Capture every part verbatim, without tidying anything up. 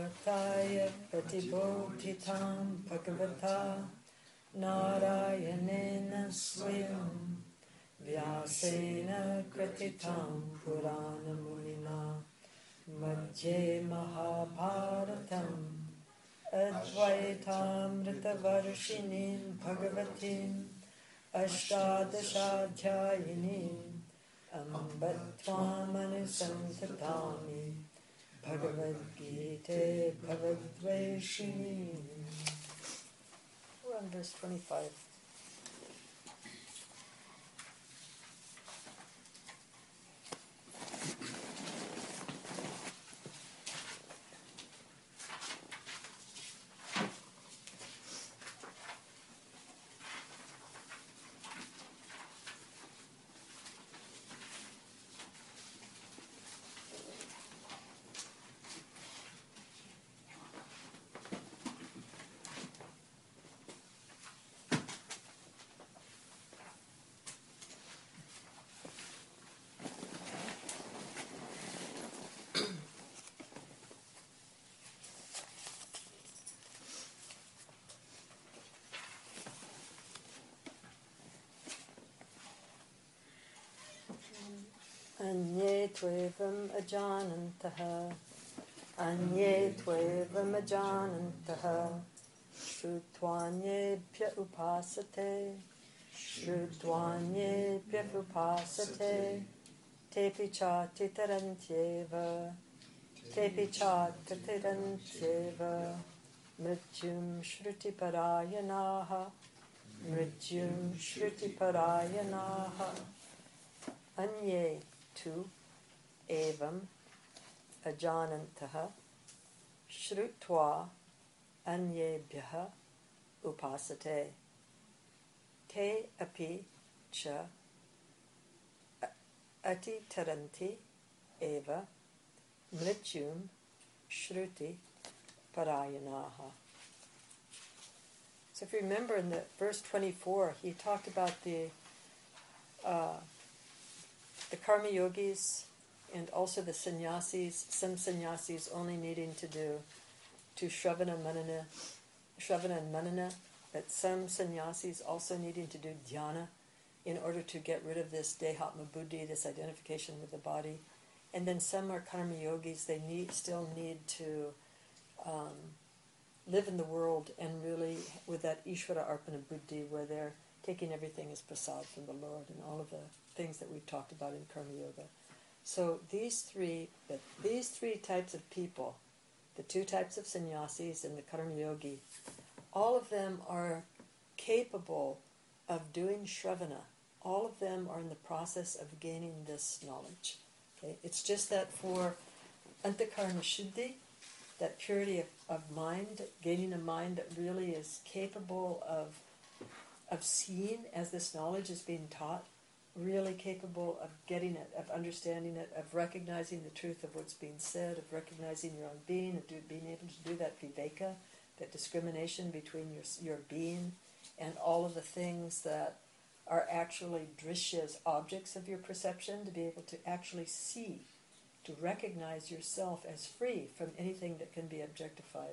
Bhagavataya Pratibodhitam Bhagavata Narayanena Swayam Vyasena Kratitam Purana Munina Madhye Mahabharatam Advaitamrita Varshinim Bhagavatim Ashtadashadhyayinim Ambattvamani Santatami Bhagavad Gita Bhavadveshini. We're on verse twenty-five. Anye tvevam ajanantaha, anye tvevam ajanantaha, shrutwanyebhya upasate, shrutwanyebhya upasate, tepi cha titarantyeva, tepi cha titarantyeva, mrityum shruti parayanaha, mrityum shruti parayanaha, anye tu evam ajanantaha shrutva anyebhyaha upasate te api cha atitaranti eva mrityum shruti parayanaha. So if you remember in the verse twenty-four, he talked about the uh, the karma yogis and also the sannyasis, some sannyasis only needing to do to shravana manana, shravana and manana, but some sannyasis also needing to do dhyana in order to get rid of this dehatma buddhi, this identification with the body. And then some are karma yogis, they need still need to um, live in the world and really with that Ishvara Arpana Buddhi, where they're taking everything as prasad from the Lord and all of the things that we've talked about in Karma Yoga. So these three, the, these three types of people, the two types of sannyasis and the Karma Yogi, all of them are capable of doing shravana. All of them are in the process of gaining this knowledge. Okay? It's just that for antakarana shuddhi, that purity of, of mind, gaining a mind that really is capable of of seeing as this knowledge is being taught, really capable of getting it, of understanding it, of recognizing the truth of what's being said, of recognizing your own being, of do, being able to do that viveka, that discrimination between your your being and all of the things that are actually drishyas, objects of your perception, to be able to actually see, to recognize yourself as free from anything that can be objectified.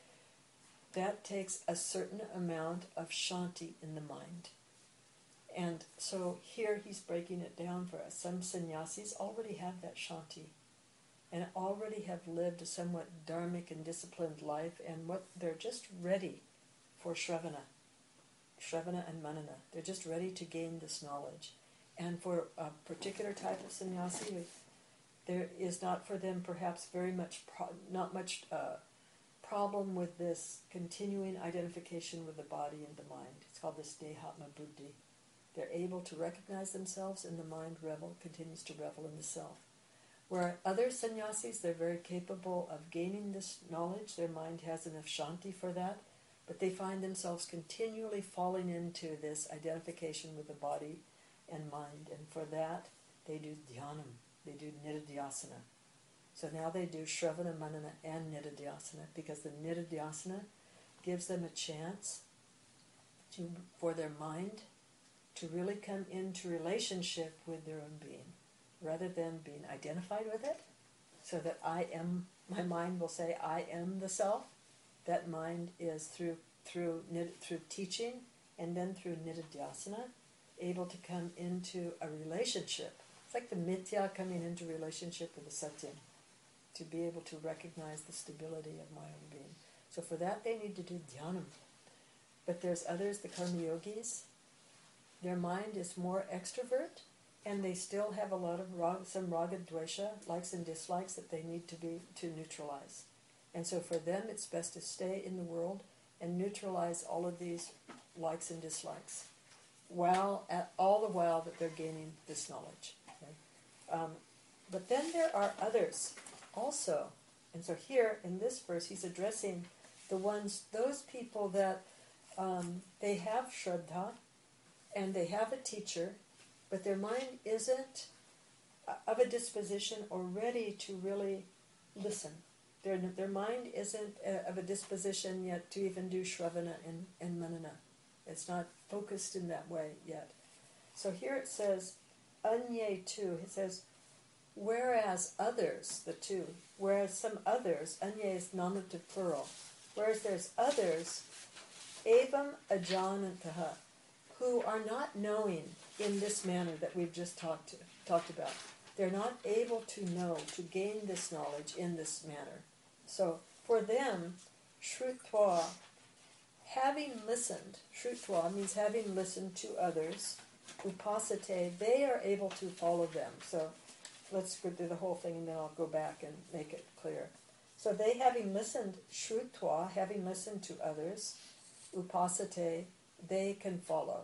That takes a certain amount of shanti in the mind. And so here he's breaking it down for us. Some sannyasis already have that shanti and already have lived a somewhat dharmic and disciplined life, and what they're just ready for shravana, shravana and manana. They're just ready to gain this knowledge. And for a particular type of sannyasi, there is not for them perhaps very much, pro- not much uh, problem with this continuing identification with the body and the mind. It's called this dehatma buddhi. They're able to recognize themselves, and the mind revel, continues to revel in the self. Where other sannyasis, they're very capable of gaining this knowledge. Their mind has enough shanti for that, but they find themselves continually falling into this identification with the body and mind. And for that, they do dhyanam. They do nididhyasana. So now they do shravana, manana, and nididhyasana, because the nididhyasana gives them a chance to, for their mind to really come into relationship with their own being, rather than being identified with it, so that I am, my mind will say, I am the self. That mind is through through through teaching and then through nididhyasana, able to come into a relationship. It's like the mithya coming into relationship with the satyam, to be able to recognize the stability of my own being. So for that they need to do dhyanam. But there's others, the karma yogis, their mind is more extrovert, and they still have a lot of rag, some raga dvesha, likes and dislikes that they need to be to neutralize. And so for them it's best to stay in the world and neutralize all of these likes and dislikes, while at all the while that they're gaining this knowledge. Okay? Um, but then there are others also. And so here in this verse he's addressing the ones, those people that um, they have shraddha and they have a teacher, but their mind isn't of a disposition or ready to really listen. Their, their mind isn't uh, of a disposition yet to even do shravana and, and manana. It's not focused in that way yet. So here it says, anye tu, it says, whereas others, the two, whereas some others, anye is nominative plural, whereas there's others, evam ajanantaha, who are not knowing in this manner that we've just talked to, talked about. They're not able to know, to gain this knowledge in this manner. So for them, shrutva, having listened, shrutva means having listened to others, upasate, they are able to follow them. So let's go through the whole thing and then I'll go back and make it clear. So they, having listened, shrutva, having listened to others, upasate, they can follow.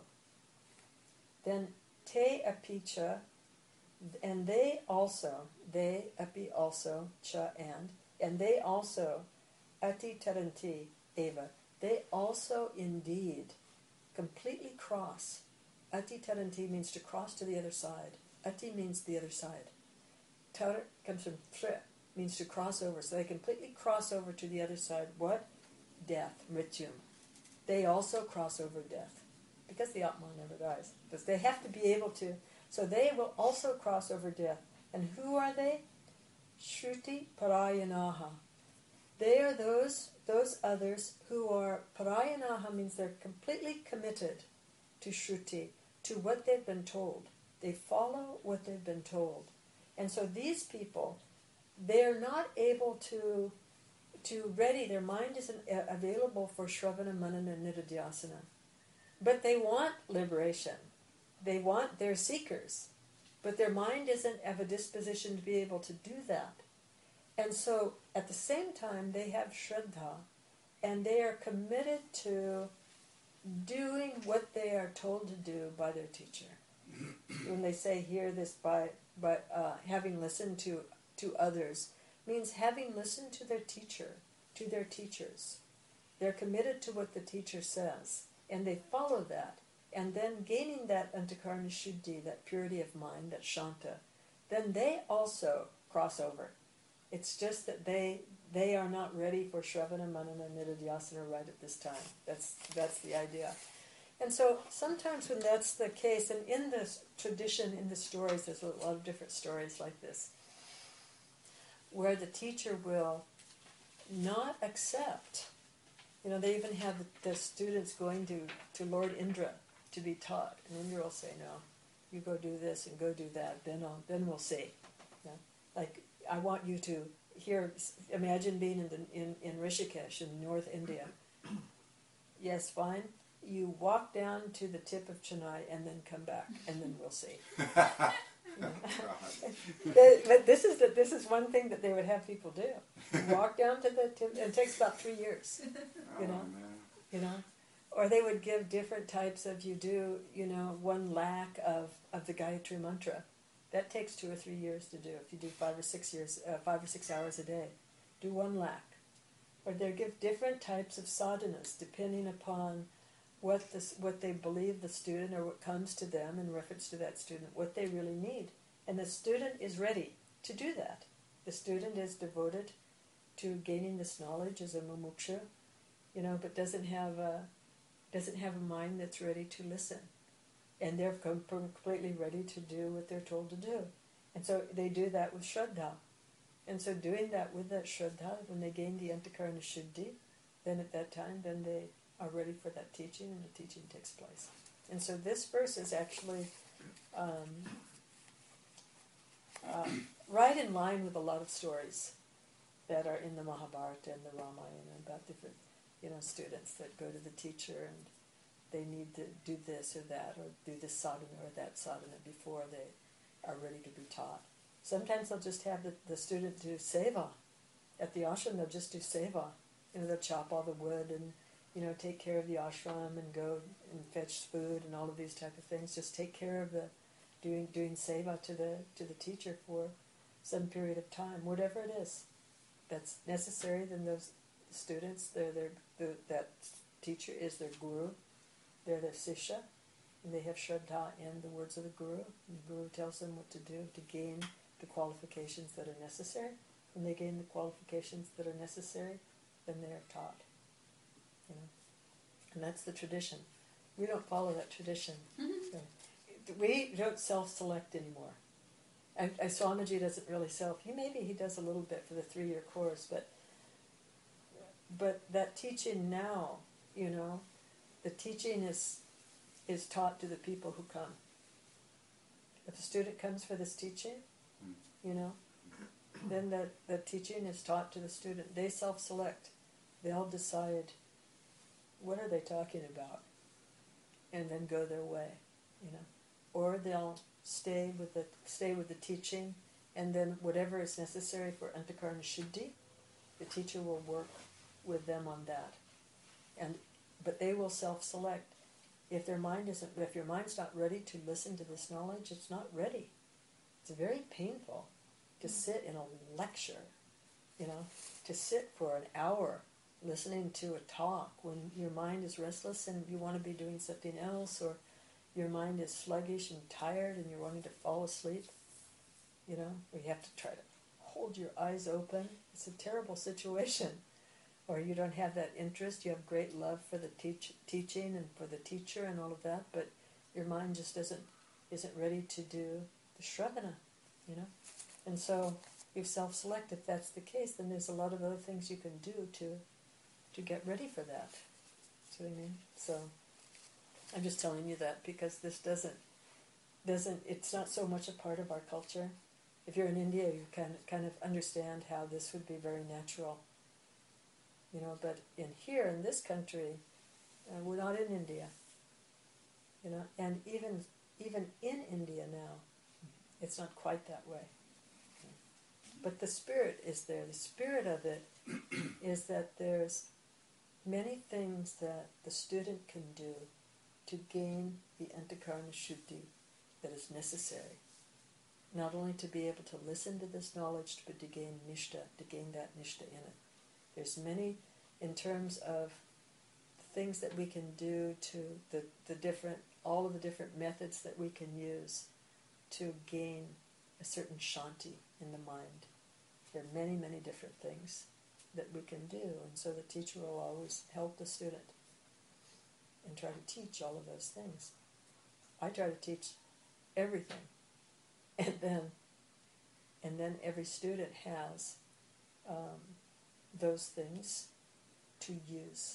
Then te apicha, and they also, they api also, cha and, and they also, ati taranti eva, they also indeed completely cross. Ati taranti means to cross to the other side. Ati means the other side. Tar comes from tre, means to cross over. So they completely cross over to the other side. What? Death, mrityum. They also cross over death, because the Atma never dies. Because they have to be able to, so they will also cross over death. And who are they? Shruti parayanaha. They are those those others who are, parayanaha means they're completely committed to Shruti, to what they've been told. They follow what they've been told. And so these people, they're not able to to ready, their mind isn't available for Shravana, Manana, Nididhyasana. But they want liberation. They want, they're seekers. But their mind isn't of a disposition to be able to do that. And so, at the same time, they have Shraddha, and they are committed to doing what they are told to do by their teacher. When they say here this by, by uh, having listened to, to others, means having listened to their teacher, to their teachers. They're committed to what the teacher says, and they follow that, and then gaining that antakarna shuddhi, that purity of mind, that shanta, then they also cross over. It's just that they they are not ready for Shravana, Manana, Nididhyasana right at this time. That's that's the idea. And so sometimes when that's the case, and in this tradition, in the stories, there's a lot of different stories like this, where the teacher will not accept, you know, they even have the, the students going to, to Lord Indra to be taught, and Indra will say, no, you go do this and go do that, then I'll, then we'll see. You know? Like, I want you to hear, imagine being in, the, in, in Rishikesh in North India. Yes, fine. You walk down to the tip of Chennai and then come back, and then we'll see. But this is the, this is one thing that they would have people do. Walk down to the tip, and it takes about three years, you know, oh, you know. Or they would give different types of, you do, you know, one lakh of, of the Gayatri Mantra. That takes two or three years to do. If you do five or six years, uh, five or six hours a day, do one lakh. Or they give different types of sadhanas depending upon what this, what they believe the student, or what comes to them in reference to that student, what they really need. And the student is ready to do that. The student is devoted to gaining this knowledge as a mumuksha, you know, but doesn't have a doesn't have a mind that's ready to listen. And they're completely ready to do what they're told to do. And so they do that with Shraddha. And so doing that with that Shraddha, when they gain the Antakarana Shuddhi, then at that time, then they are ready for that teaching, and the teaching takes place. And so this verse is actually um, uh, right in line with a lot of stories that are in the Mahabharata and the Ramayana about different, you know, students that go to the teacher and they need to do this or that, or do this sadhana or that sadhana before they are ready to be taught. Sometimes they'll just have the, the student do seva. At the ashram, they'll just do seva. You know, they'll chop all the wood and, you know, take care of the ashram and go and fetch food and all of these type of things. Just take care of the doing doing seva to the to the teacher for some period of time, whatever it is that's necessary. Then those students, they're their the, that teacher is their guru, they're their sisha, and they have shraddha in the words of the guru. And the guru tells them what to do to gain the qualifications that are necessary. When they gain the qualifications that are necessary, then they are taught. You know, and that's the tradition. We don't follow that tradition. Mm-hmm. We don't self-select anymore. And, and Swamiji doesn't really self. He maybe he does a little bit for the three-year course, but but that teaching now, you know, the teaching is is taught to the people who come. If a student comes for this teaching, you know, then that the teaching is taught to the student. They self-select. They'll decide what are they talking about, and then go their way, you know. Or they'll stay with the stay with the teaching, and then whatever is necessary for Antakarana Shuddhi, the teacher will work with them on that. And but they will self-select. If their mind isn't, if your mind's not ready to listen to this knowledge, it's not ready. It's very painful to sit in a lecture, you know, to sit for an hour listening to a talk when your mind is restless and you want to be doing something else, or your mind is sluggish and tired and you're wanting to fall asleep, you know, or you have to try to hold your eyes open. It's a terrible situation. Or you don't have that interest, you have great love for the teach, teaching and for the teacher and all of that, but your mind just doesn't isn't ready to do the shravana, you know. And so you self-select. If that's the case, then there's a lot of other things you can do to to get ready for that. See what I mean? So I'm just telling you that because this doesn't doesn't it's not so much a part of our culture. If you're in India, you can kind of understand how this would be very natural. You know, but in here, in this country, uh, we're not in India. You know, and even even in India now, it's not quite that way. But the spirit is there. The spirit of it is that there's many things that the student can do to gain the Antakarana Shuddhi that is necessary. Not only to be able to listen to this knowledge, but to gain nishta, to gain that nishta in it. There's many, in terms of things that we can do to the, the different, all of the different methods that we can use to gain a certain shanti in the mind. There are many, many different things that we can do, and so the teacher will always help the student and try to teach all of those things. I try to teach everything, and then and then every student has um, those things to use.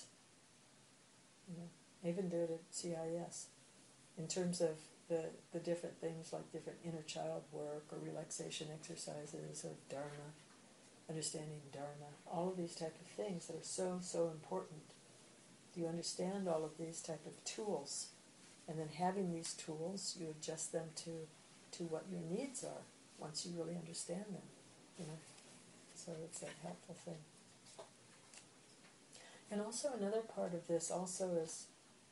You know, I even do it at C I S in terms of the, the different things like different inner child work or relaxation exercises or dharma, understanding dharma, all of these type of things that are so, so important. Do you understand all of these type of tools? And then having these tools, you adjust them to, to what your needs are once you really understand them. You know, so it's a helpful thing. And also another part of this also is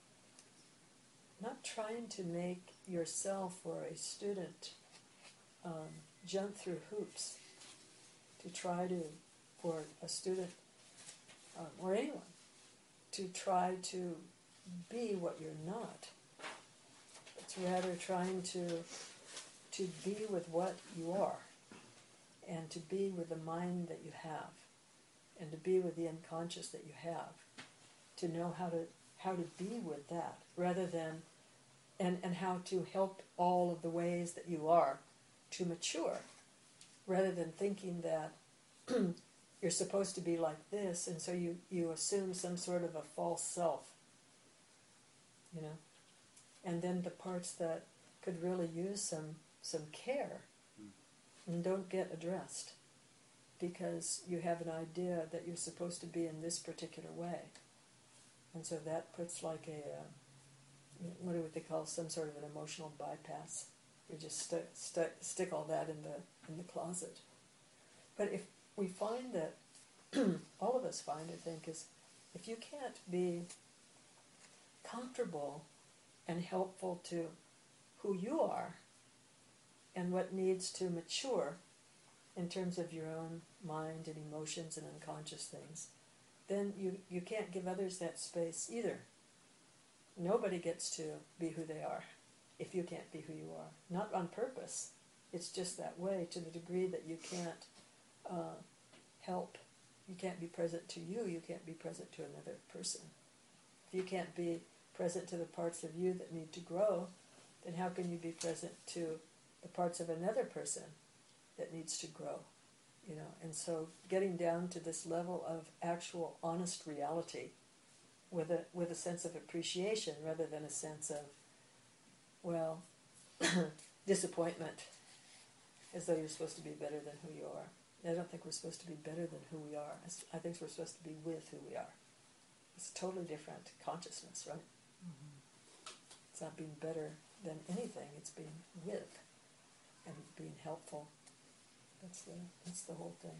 not trying to make yourself or a student um, jump through hoops to try to, for a student um, or anyone, to try to be what you're not. It's rather trying to to be with what you are, and to be with the mind that you have, and to be with the unconscious that you have, to know how to how to be with that, rather than, and, and how to help all of the ways that you are to mature, rather than thinking that you're supposed to be like this, and so you, you assume some sort of a false self, you know. And then the parts that could really use some some care and don't get addressed because you have an idea that you're supposed to be in this particular way. And so that puts like a, uh, what do they call, some sort of an emotional bypass. You just st- st- stick all that in the in the closet. But if we find that, all of us find, I think, is if you can't be comfortable and helpful to who you are and what needs to mature in terms of your own mind and emotions and unconscious things, then you, you can't give others that space either. Nobody gets to be who they are if you can't be who you are. Not on purpose. It's just that way, to the degree that you can't uh, help. You can't be present to you, you can't be present to another person. If you can't be present to the parts of you that need to grow, then how can you be present to the parts of another person that needs to grow? You know, and so getting down to this level of actual honest reality with a with a sense of appreciation rather than a sense of, well, disappointment, as though you're supposed to be better than who you are. I don't think we're supposed to be better than who we are. I think we're supposed to be with who we are. It's a totally different consciousness, right? Mm-hmm. It's not being better than anything. It's being with and being helpful. That's the that's the whole thing.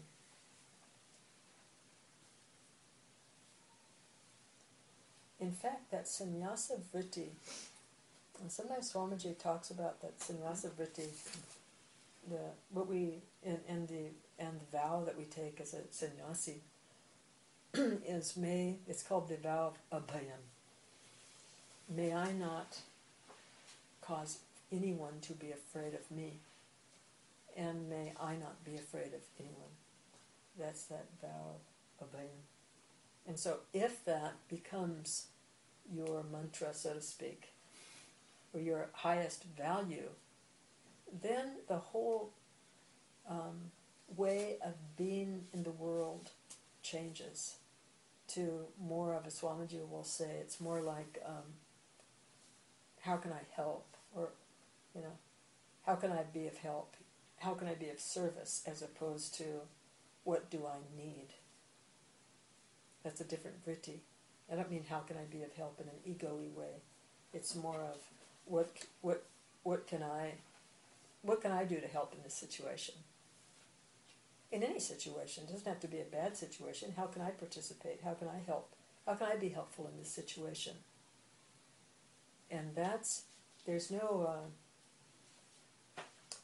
In fact, that sannyasa vritti, and sometimes Swamiji talks about that sannyasa vritti, the what we and, and the and the vow that we take as a sannyasi is may it's called the vow of abhayam. May I not cause anyone to be afraid of me, and may I not be afraid of anyone. That's that vow of abhayam. And so if that becomes your mantra, so to speak, or your highest value, then the whole um, way of being in the world changes to more of a, Swamiji will say, it's more like, um, how can I help? Or, you know, how can I be of help? How can I be of service, as opposed to, what do I need? That's a different vritti. I don't mean how can I be of help in an ego-y way. It's more of what what what can I what can I do to help in this situation? In any situation, it doesn't have to be a bad situation. How can I participate? How can I help? How can I be helpful in this situation? And that's there's no uh,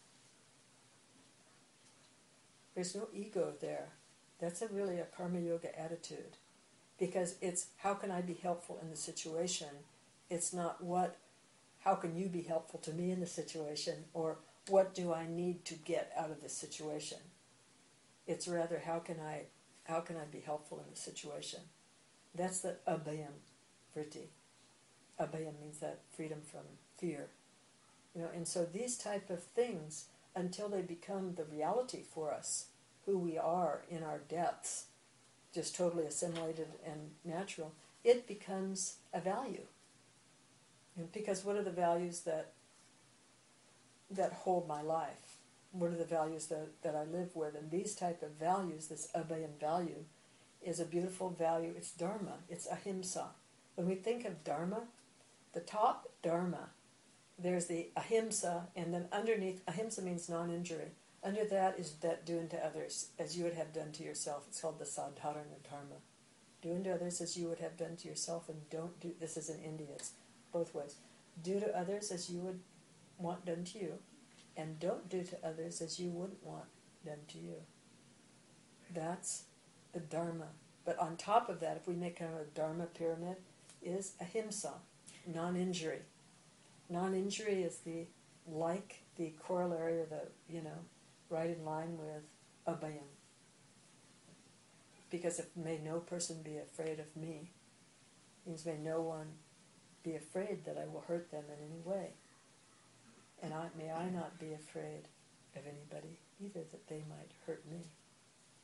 there's no ego there. That's a really a karma yoga attitude. Because it's how can I be helpful in the situation? It's not what, how can you be helpful to me in the situation, or what do I need to get out of this situation? It's rather how can I, how can I be helpful in the situation? That's the abhayam vritti. Abhayam means that freedom from fear, you know. And so these type of things, until they become the reality for us, who we are in our depths, just totally assimilated and natural, it becomes a value. And because what are the values that that hold my life? What are the values that, that I live with? And these type of values, this abhayam value, is a beautiful value. It's dharma. It's ahimsa. When we think of dharma, the top dharma, there's the ahimsa, and then underneath, ahimsa means non-injury. Under that is that do unto others as you would have done to yourself. It's called the sadharana dharma. Do unto others as you would have done to yourself, and don't do, this is in India, it's both ways. Do to others as you would want done to you, and don't do to others as you wouldn't want done to you. That's the dharma. But on top of that, if we make kind of a dharma pyramid, is ahimsa, non-injury. Non-injury is the like, the corollary, or the, you know, right in line with abhayam. Because if may no person be afraid of me, means may no one be afraid that I will hurt them in any way. And I, may I not be afraid of anybody either, that they might hurt me.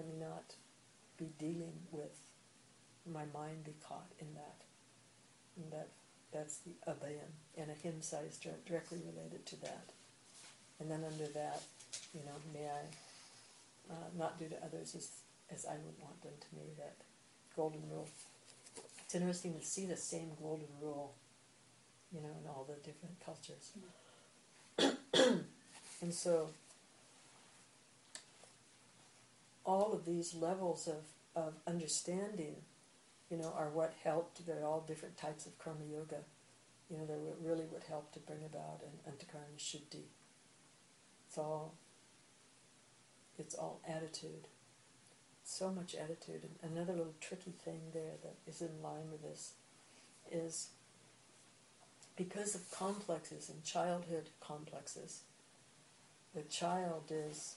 let me not be dealing with my mind be caught in that. And that that's the abhayan. And ahimsa is directly related to that. And then under that, you know, may I uh, not do to others as, as I would want done to me, that golden rule. It's interesting to see the same golden rule, you know, in all the different cultures. Mm. And so all of these levels of, of understanding, you know, are what helped. They're all different types of karma yoga. You know, they really would help to bring about an antakarana shuddhi. It's all, it's all attitude. So much attitude. And another little tricky thing there that is in line with this is because of complexes and childhood complexes, the child is,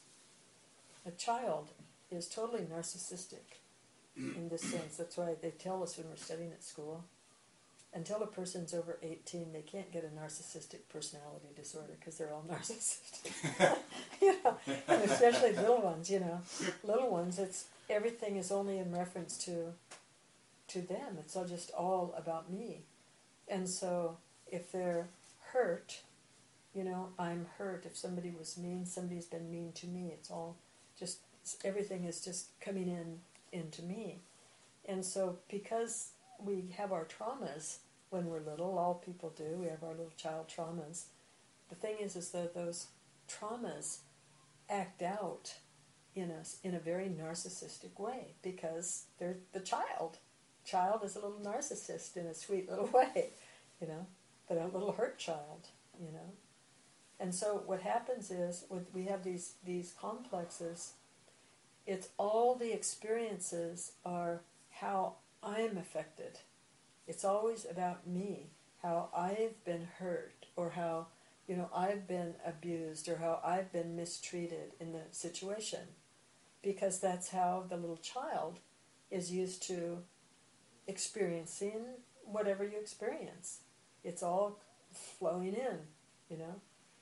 a child is totally narcissistic in this sense. That's why they tell us when we're studying at school, until a person's over eighteen, they can't get a narcissistic personality disorder because they're all narcissistic. You know, and especially little ones, you know. Little ones, it's everything is only in reference to to them. It's all just all about me. And so if they're hurt, you know, I'm hurt. If somebody was mean, somebody's been mean to me. It's all just, everything is just coming in into me. And so because we have our traumas when we're little, all people do, we have our little child traumas. The thing is, is that those traumas act out in us in a very narcissistic way because they're the child. Child is a little narcissist in a sweet little way, you know, but a little hurt child, you know. And so what happens is, with, we have these, these complexes, it's all the experiences are how I'm affected. It's always about me, how I've been hurt, or how, you know, I've been abused, or how I've been mistreated in the situation. Because that's how the little child is used to experiencing whatever you experience. It's all flowing in, you know.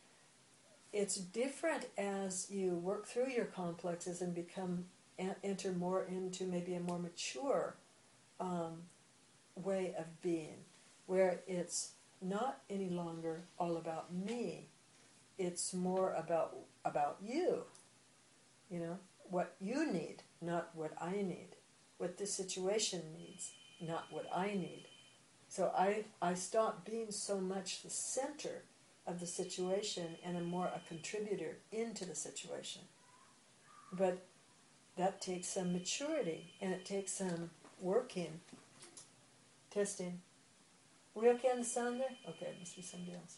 It's different as you work through your complexes and become, enter more into maybe a more mature um, way of being, where it's not any longer all about me. It's more about about you, you know, what you need, not what I need, what the situation needs, not what I need. So I I stop being so much the center of the situation and am more a contributor into the situation. But that takes some maturity, and it takes some working. Testing. We okay on the sound there? Okay, it must be somebody else.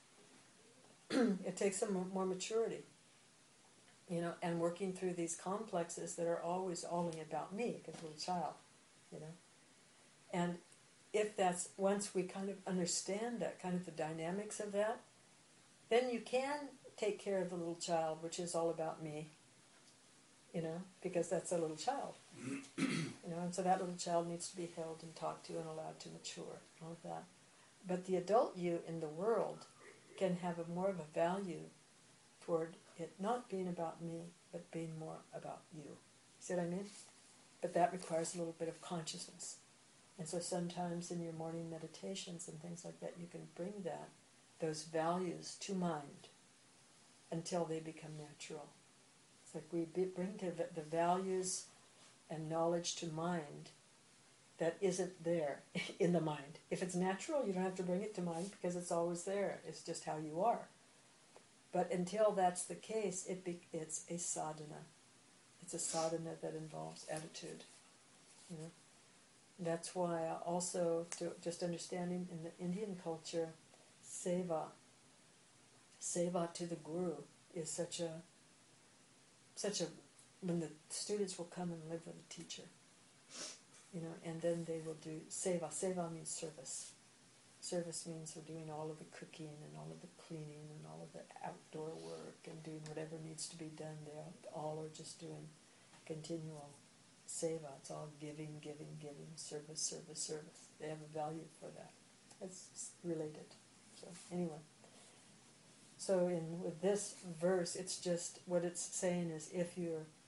It takes some more maturity, you know, and working through these complexes that are always only about me, because I'm a little child, you know. And if that's, once we kind of understand that, kind of the dynamics of that, then you can take care of the little child, which is all about me, you know, because that's a little child. You know, and so that little child needs to be held and talked to and allowed to mature, all of that. But the adult you in the world can have a more of a value toward it not being about me, but being more about you. See what I mean? But that requires a little bit of consciousness. And so sometimes in your morning meditations and things like that, you can bring that, those values to mind until they become natural. It's like we bring to the values and knowledge to mind that isn't there in the mind. If it's natural, you don't have to bring it to mind because it's always there. It's just how you are. But until that's the case, it be, it's a sadhana. It's a sadhana that involves attitude. You know? That's why also, to, just understanding in the Indian culture, seva, seva to the guru is such a, such a, when the students will come and live with a teacher, you know, and then they will do seva. Seva means service. Service means we're doing all of the cooking and all of the cleaning and all of the outdoor work and doing whatever needs to be done. They all are just doing continual seva. It's all giving, giving, giving, service, service, service. They have a value for that. It's related. So anyway. So in with this verse, it's just, what it's saying is if you're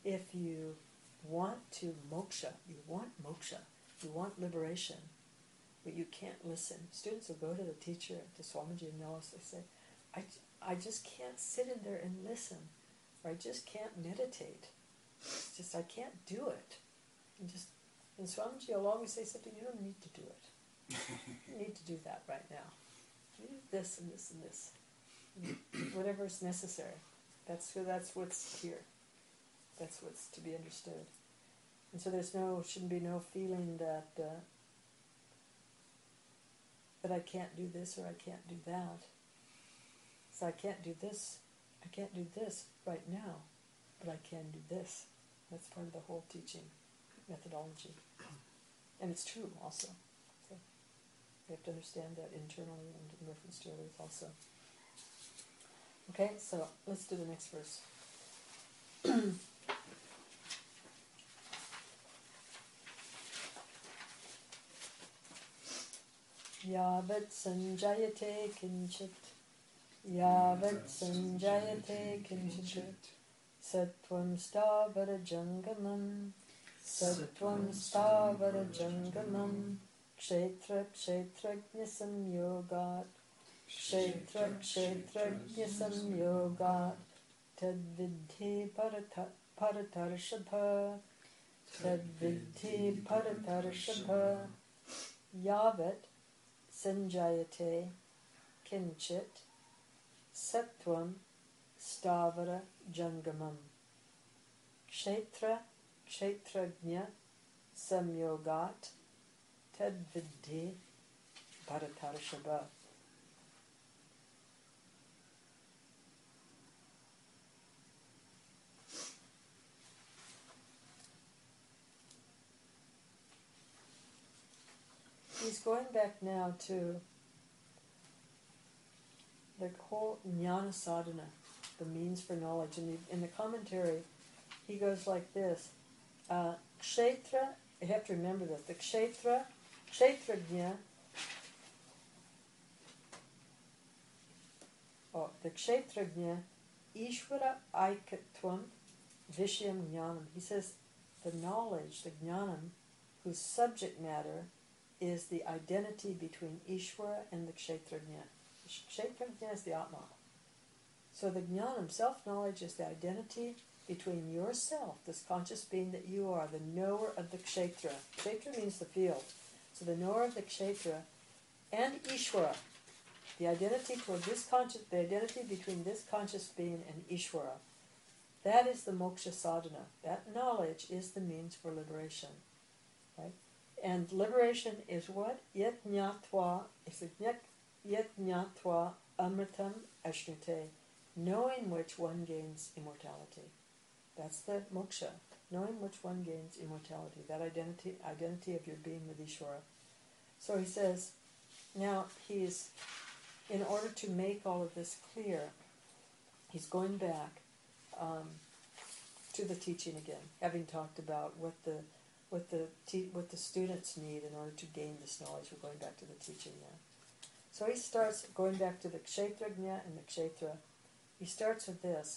if you want to moksha, you want moksha, you want liberation, but you can't listen. Students will go to the teacher, to Swamiji and Nellis, they say, I, I just can't sit in there and listen, or I just can't meditate. It's just, I can't do it. And just, and Swamiji will always say something, you don't need to do it. You need to do that right now. You do this and this and this. And whatever is necessary. That's, that's what's here. That's what's to be understood. And so there's no, shouldn't be no feeling that uh, that I can't do this or I can't do that. So I can't do this, I can't do this right now, but I can do this. That's part of the whole teaching methodology. And it's true also. So we have to understand that internally and in reference to others also. Okay, so let's do the next verse. Yavat sanjayate kinchit, yavat sanjayate kinchit, sattvam stavara jangamam, sattvam stavara jangamam, kshetra kshetrajna samyogat, kshetra kshetrajna samyogat, tadvidhi paratarshadha, tadvidhi paratarshadha, yavat sanjayate kinchit sattvam stavara jangamam kshetra kshetrajna samyogat tadvidhi bharatarshava. He's going back now to the whole jnana sadhana, the means for knowledge. And in the commentary, he goes like this. Uh, kshetra, you have to remember this, the kshetra, kshetrajna, oh, the kshetrajna, ishvara aikatvam vishyam jnanam. He says the knowledge, the jnanam, whose subject matter is the identity between Ishvara and the Kshetrajna. Kshetrajna is the Atma. So the Jnanam, self-knowledge, is the identity between yourself, this conscious being that you are, the knower of the Kshetra. Kshetra means the field. So the knower of the Kshetra and Ishvara, the identity toward this conscious, the identity between this conscious being and Ishvara. That is the moksha sadhana. That knowledge is the means for liberation. Right? And liberation is what? Yet jnatva, is yet jnatva amritam ashnute, knowing which one gains immortality. That's the moksha, knowing which one gains immortality, that identity identity of your being with Ishvara. So he says, now he's, in order to make all of this clear, he's going back um, to the teaching again, having talked about what the what the te- what the students need in order to gain this knowledge. We're going back to the teaching now. So he starts going back to the Kshetrajna and the Kshetra. He starts with this.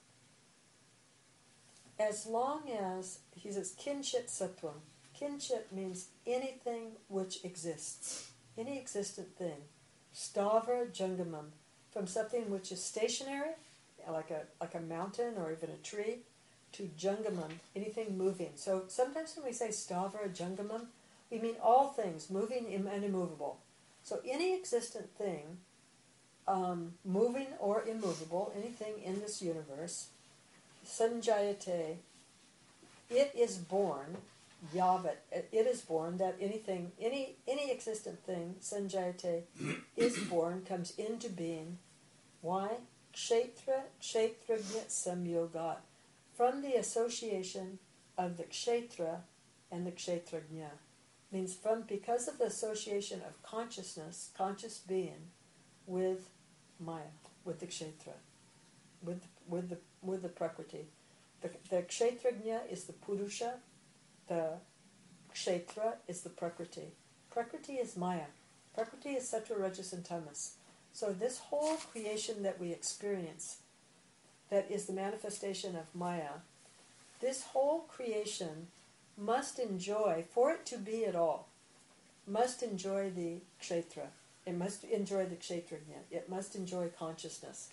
As long as, he says, kinchit sattvam. Kinchit means anything which exists. Any existent thing. Stavara jangamam. From something which is stationary, like a like a mountain or even a tree, to jangamam, anything moving. So sometimes when we say stavara jangamam, we mean all things, moving and immovable. So any existent thing, um, moving or immovable, anything in this universe, sanjayate, it is born, yavat, it is born, that anything, any any existent thing, sanjayate, is born, comes into being. Why? Kshetra, kshetrajna samyogat. From the association of the kshetra and the kshetrajna. Means from, because of the association of consciousness, conscious being, with Maya, with the kshetra, with with the with the prakriti. The, the kshetrajna is the purusha, the kshetra is the prakriti. Prakriti is Maya. Prakriti is sattva, rajas, and tamas. So this whole creation that we experience, that is the manifestation of Maya, this whole creation must enjoy, for it to be at all, must enjoy the kshetra. It must enjoy the kshetrajna. It must enjoy consciousness.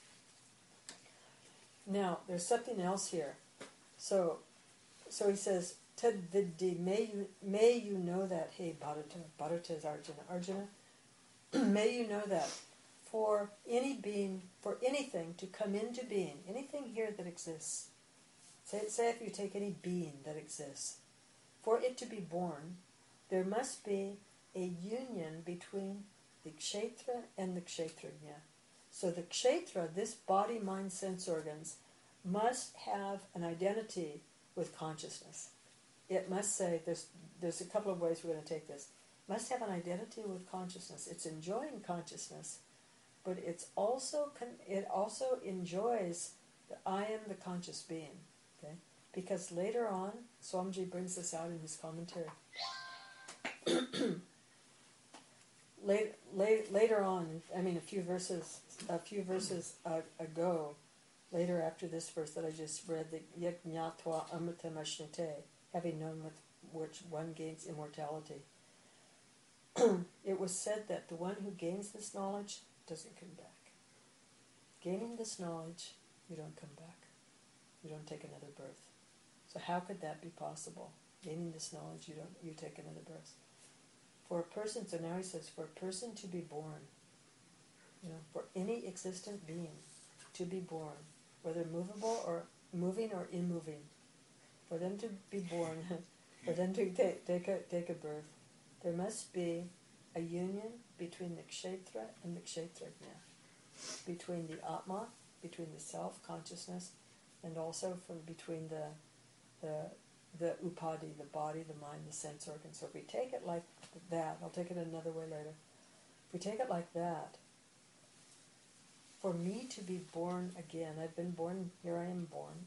Now, there's something else here. So, so he says, Tad viddi, may you, may you know that, hey Bharata, Bharata is Arjuna, Arjuna, may you know that for any being, for anything to come into being, anything here that exists, say, say if you take any being that exists, for it to be born, there must be a union between the kshetra and the kshetrajna. So the kshetra, this body, mind, sense organs, must have an identity with consciousness. It must say, there's there's a couple of ways we're going to take this. Must have an identity with consciousness. It's enjoying consciousness, but it's also con- it also enjoys that I am the conscious being. Okay, because later on, Swamiji brings this out in his commentary. later, later, later on, I mean, a few verses, a few verses uh, ago, later after this verse that I just read, the yajñātva amritam ashnute, having known with which one gains immortality. It was said that the one who gains this knowledge doesn't come back. Gaining this knowledge, you don't come back. You don't take another birth. So how could that be possible? Gaining this knowledge, you don't you take another birth. For a person, so now he says, for a person to be born, you know, for any existent being to be born, whether movable or moving or immoving, for them to be born, for them to take, take a take a birth, there must be a union between the kshetra and the kshetrajna, between the atma, between the self consciousness, and also from between the the the upadi, the body, the mind, the sense organs. So if we take it like that, I'll take it another way later. If we take it like that, for me to be born again, I've been born, here I am born.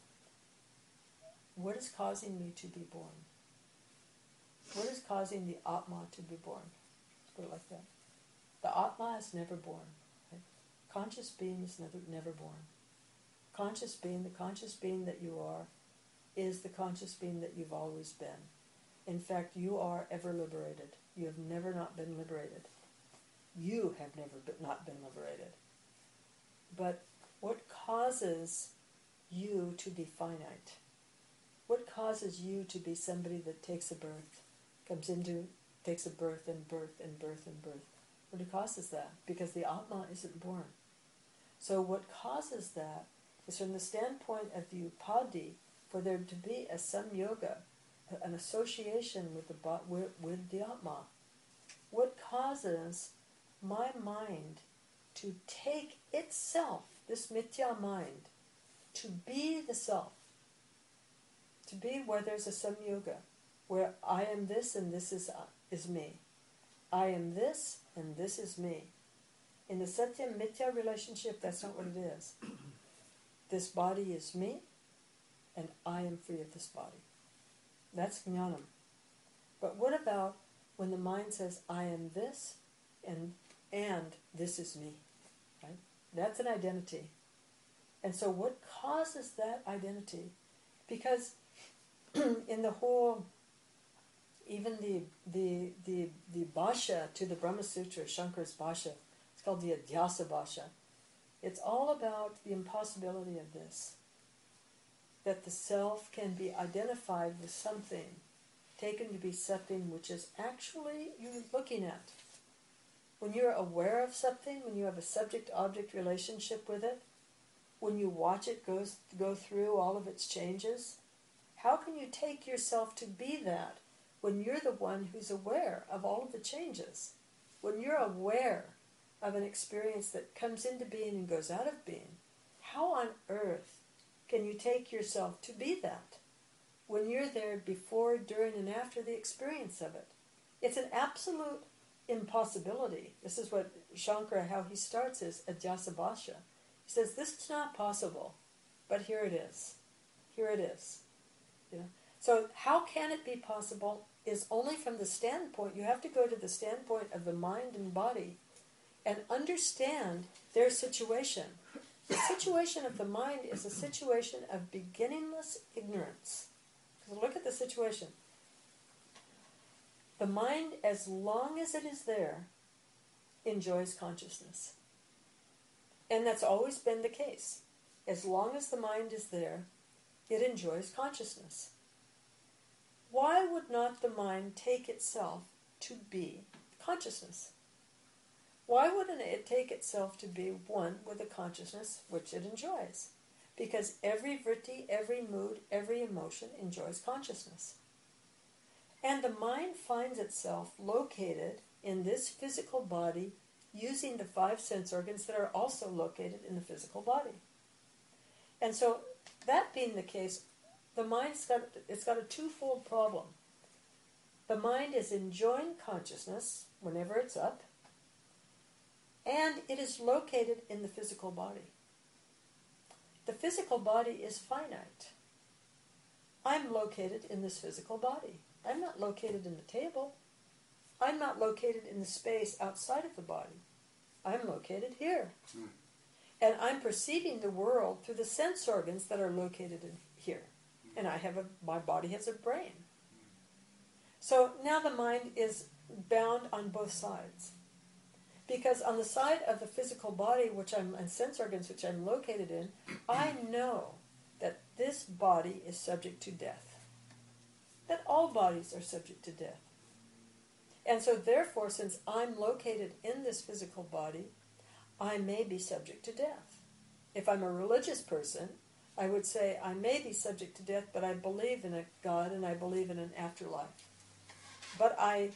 What is causing me to be born? What is causing the Atma to be born? Let's put it like that. The Atma is never born. Right? Conscious being is never, never born. Conscious being, the conscious being that you are, is the conscious being that you've always been. In fact, you are ever liberated. You have never not been liberated. You have never been, not been liberated. But what causes you to be finite? What causes you to be somebody that takes a birth, comes into, takes a birth and birth and birth and birth? What causes that? Because the Atma isn't born. So what causes that is from the standpoint of the Upadi, for there to be a samyoga, an association with the with, with the Atma. What causes my mind to take itself, this mithya mind, to be the self, to be where there's a samyoga, where I am this and this is uh, is me. I am this and this is me. In the Satya Mithya relationship, that's not what it is. This body is me, and I am free of this body. That's jnanam. But what about when the mind says, I am this, and and this is me? Right? That's an identity. And so what causes that identity? Because in the whole, even the the the the bhashya to the Brahma Sutra, Shankar's bhashya, it's called the Adhyasa bhashya. It's all about the impossibility of this. That the self can be identified with something, taken to be something which is actually you're looking at. When you're aware of something, when you have a subject-object relationship with it, when you watch it goes go through all of its changes, how can you take yourself to be that when you're the one who's aware of all of the changes? When you're aware of an experience that comes into being and goes out of being, how on earth can you take yourself to be that when you're there before, during, and after the experience of it? It's an absolute impossibility. This is what Shankara, how he starts his Adhyasa bhashya. He says, this is not possible, but here it is. Here it is. You know? So how can it be possible is only from the standpoint, you have to go to the standpoint of the mind and body and understand their situation. The situation of the mind is a situation of beginningless ignorance. So look at the situation. The mind, as long as it is there, enjoys consciousness. And that's always been the case. As long as the mind is there, it enjoys consciousness. Why would not the mind take itself to be consciousness? Why wouldn't it take itself to be one with the consciousness which it enjoys? Because every vritti, every mood, every emotion enjoys consciousness. And the mind finds itself located in this physical body using the five sense organs that are also located in the physical body. And so, that being the case, the mind's got, it's got a twofold problem. The mind is enjoying consciousness whenever it's up, and it is located in the physical body. The physical body is finite. I'm located in this physical body. I'm not located in the table. I'm not located in the space outside of the body. I'm located here. Mm. And I'm perceiving the world through the sense organs that are located in here. And I have a, my body has a brain. So now the mind is bound on both sides. Because on the side of the physical body, which I'm, and sense organs which I'm located in, I know that this body is subject to death. That all bodies are subject to death. And so therefore, since I'm located in this physical body, I may be subject to death. If I'm a religious person, I would say I may be subject to death, but I believe in a God and I believe in an afterlife. But I,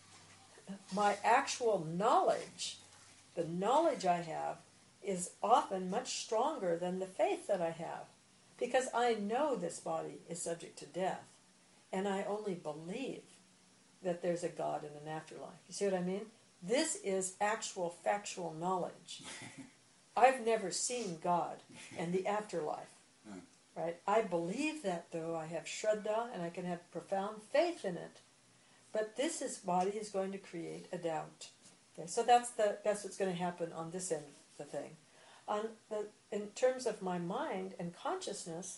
my actual knowledge, the knowledge I have, is often much stronger than the faith that I have. Because I know this body is subject to death. And I only believe that there's a God and an afterlife. You see what I mean? This is actual factual knowledge. I've never seen God and the afterlife. Right? I believe that, though. I have shraddha and I can have profound faith in it. But this is, body is going to create a doubt. Okay, so that's the that's what's going to happen on this end of the thing. On the, in terms of my mind and consciousness,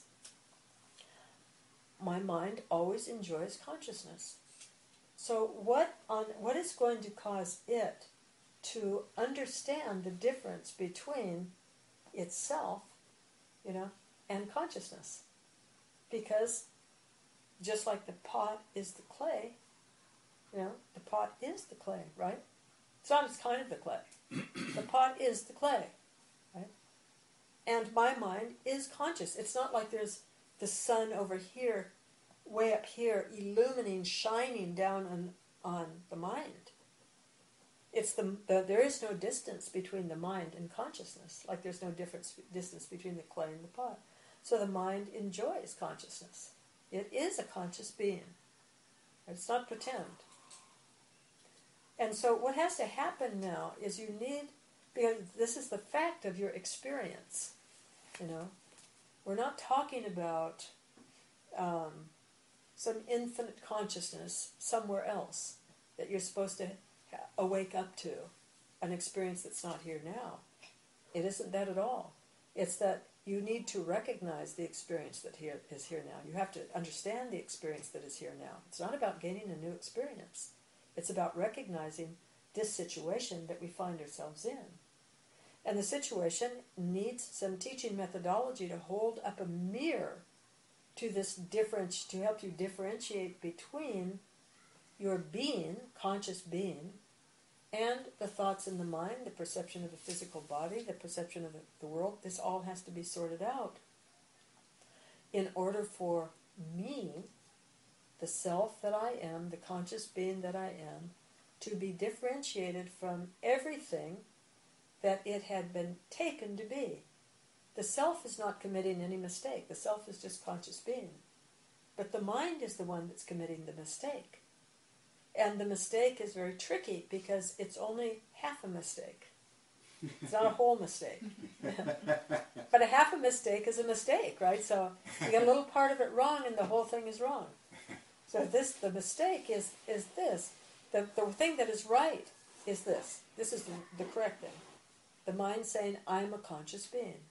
my mind always enjoys consciousness. So what on what is going to cause it to understand the difference between itself, you know, and consciousness? Because just like the pot is the clay, you know, the pot is the clay, right? It's not it's kind of the clay. The pot is the clay, right? And my mind is conscious. It's not like there's the sun over here, way up here, illuminating, shining down on, on the mind. It's the, the there is no distance between the mind and consciousness, like there's no difference distance between the clay and the pot. So the mind enjoys consciousness. It is a conscious being. It's not pretend. And so what has to happen now is you need, because this is the fact of your experience, you know. We're not talking about um, some infinite consciousness somewhere else that you're supposed to ha- awake up to, an experience that's not here now. It isn't that at all. It's that you need to recognize the experience that here is here now. You have to understand the experience that is here now. It's not about gaining a new experience. It's about recognizing this situation that we find ourselves in. And the situation needs some teaching methodology to hold up a mirror to this difference, to help you differentiate between your being, conscious being, and the thoughts in the mind, the perception of the physical body, the perception of the, the world. This all has to be sorted out in order for me, the self that I am, the conscious being that I am, to be differentiated from everything that it had been taken to be. The self is not committing any mistake. The self is just conscious being. But the mind is the one that's committing the mistake. And the mistake is very tricky because it's only half a mistake. It's not a whole mistake. But a half a mistake is a mistake, right? So you get a little part of it wrong and the whole thing is wrong. So this, the mistake is, is this. The, the thing that is right is this. This is the, the correct thing. The mind saying, I'm a conscious being.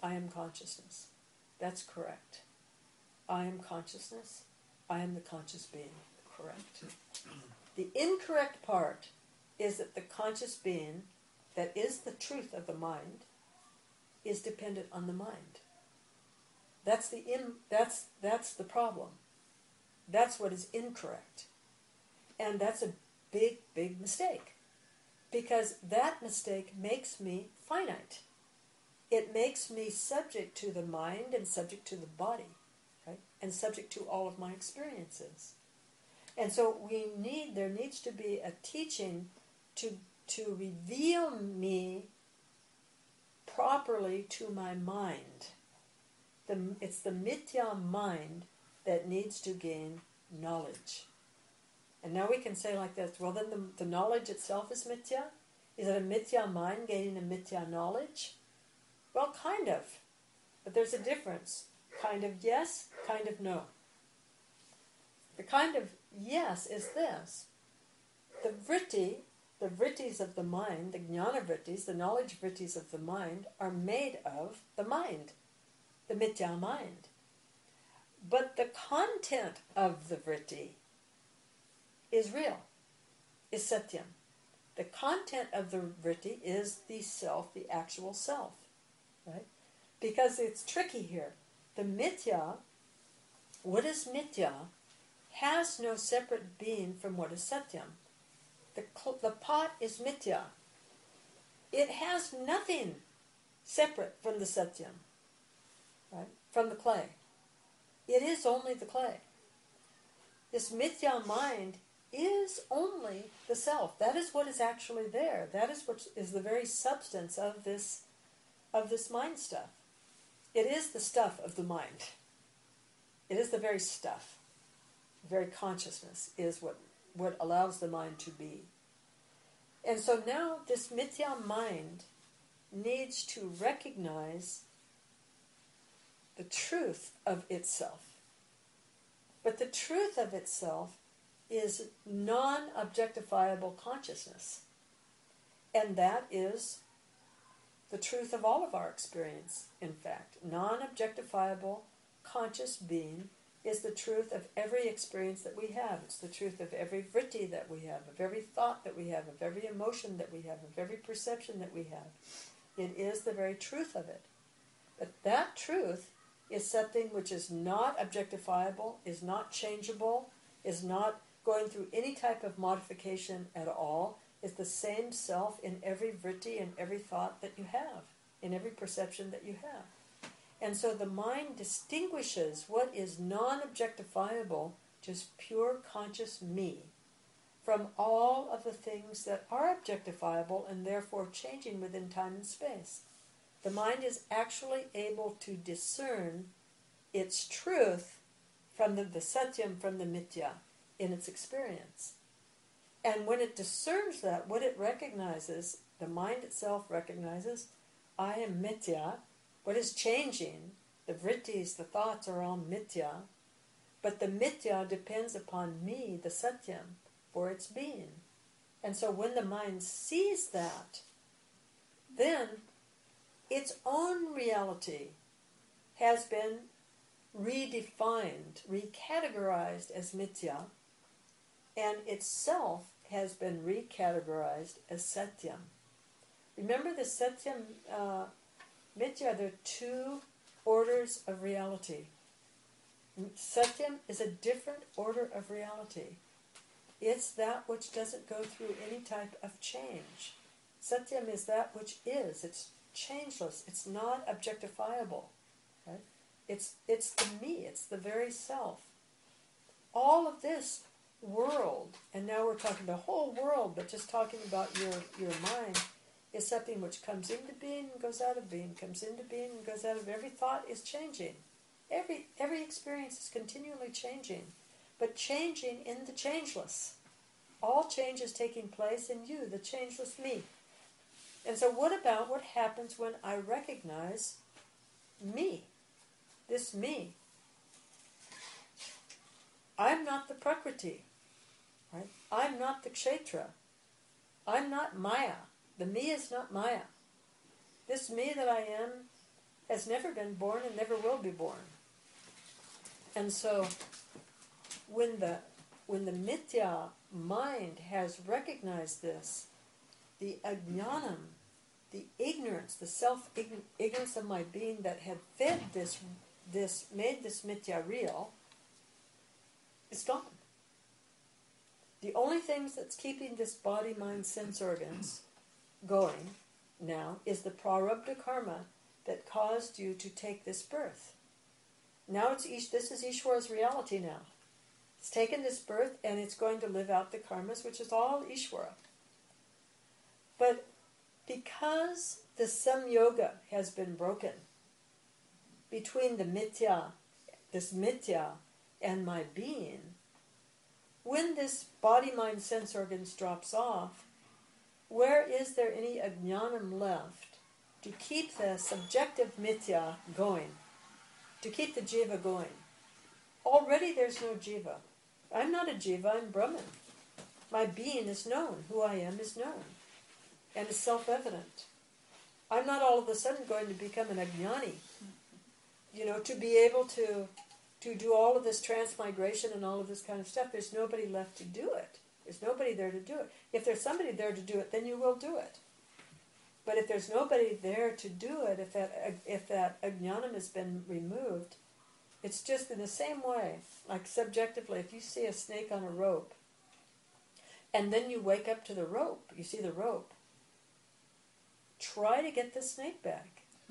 I am consciousness. That's correct. I am consciousness. I am the conscious being. Correct. The incorrect part is that the conscious being, that is the truth of the mind, is dependent on the mind. That's the in, that's that's the problem. That's what is incorrect. And that's a big, big mistake. Because that mistake makes me finite. It makes me subject to the mind and subject to the body, right? And subject to all of my experiences. And so we need, there needs to be a teaching to to reveal me properly to my mind. The, it's the mithya mind that needs to gain knowledge. And now we can say like this, well then the, the knowledge itself is mithya? Is it a mithya mind gaining a mithya knowledge? Well, kind of. But there's a difference. Kind of yes, kind of no. The kind of yes is this. The vritti, the vrittis of the mind, the jnana vrittis, the knowledge vrittis of the mind, are made of the mind, the mithya mind. But the content of the vritti is real, is satyam. The content of the vritti is the self, the actual self, right? Because it's tricky here. The mithya, what is mithya, has no separate being from what is satyam. The, cl- the pot is mithya. It has nothing separate from the satyam, right? From the clay. It is only the clay. This mithya mind is only the self. That is what is actually there. That is what is the very substance of this of this mind stuff. It is the stuff of the mind. It is the very stuff. The very consciousness is what, what allows the mind to be. And so now this mithya mind needs to recognize the truth of itself. But the truth of itself is non-objectifiable consciousness. And that is the truth of all of our experience, in fact. Non-objectifiable conscious being is the truth of every experience that we have. It's the truth of every vritti that we have, of every thought that we have, of every emotion that we have, of every perception that we have. It is the very truth of it. But that truth is something which is not objectifiable, is not changeable, is not going through any type of modification at all. Is the same self in every vritti and every thought that you have, in every perception that you have. And so the mind distinguishes what is non-objectifiable, just pure conscious me, from all of the things that are objectifiable and therefore changing within time and space. The mind is actually able to discern its truth from the, the satyam, from the mithya, in its experience. And when it discerns that, what it recognizes, the mind itself recognizes, I am mithya. What is changing, the vrittis, the thoughts are all mithya, but the mithya depends upon me, the satyam, for its being. And so when the mind sees that, then its own reality has been redefined, recategorized as mithya, and itself has been recategorized as satyam. Remember the satyam, uh, mithya, there are two orders of reality. Satyam is a different order of reality. It's that which doesn't go through any type of change. Satyam is that which is. It's changeless. It's not objectifiable. Right? It's it's the me. It's the very self. All of this world, and now we're talking the whole world, but just talking about your, your mind, is something which comes into being and goes out of being, comes into being and goes out of. Every thought is changing. Every every experience is continually changing, but changing in the changeless. All change is taking place in you, the changeless me. And so what about what happens when I recognize me, this me? I'm not the Prakriti, right? I'm not the Kshetra. I'm not Maya. The me is not Maya. This me that I am has never been born and never will be born. And so when the when the mithya mind has recognized this, the ajnanam, the ignorance, the self-ignorance of my being that had fed this, this, made this mithya real, is gone. The only things that's keeping this body, mind, sense organs going now is the prarabdha karma that caused you to take this birth. Now it's Ish, this is Ishwara's reality now. It's taken this birth and it's going to live out the karmas, which is all Ishwara. But because the samyoga has been broken between the mithya, this mithya, and my being, when this body, mind, sense organs drops off, where is there any ajnanam left to keep the subjective mithya going, to keep the jiva going? Already there's no jiva. I'm not a jiva, I'm Brahman. My being is known. Who I am is known. And is self-evident. I'm not all of a sudden going to become an ajnani. You know, to be able to to do all of this transmigration and all of this kind of stuff, there's nobody left to do it. There's nobody there to do it. If there's somebody there to do it, then you will do it. But if there's nobody there to do it, if that if that ajnanam has been removed, it's just in the same way, like subjectively, if you see a snake on a rope, and then you wake up to the rope, you see the rope, try to get the snake back.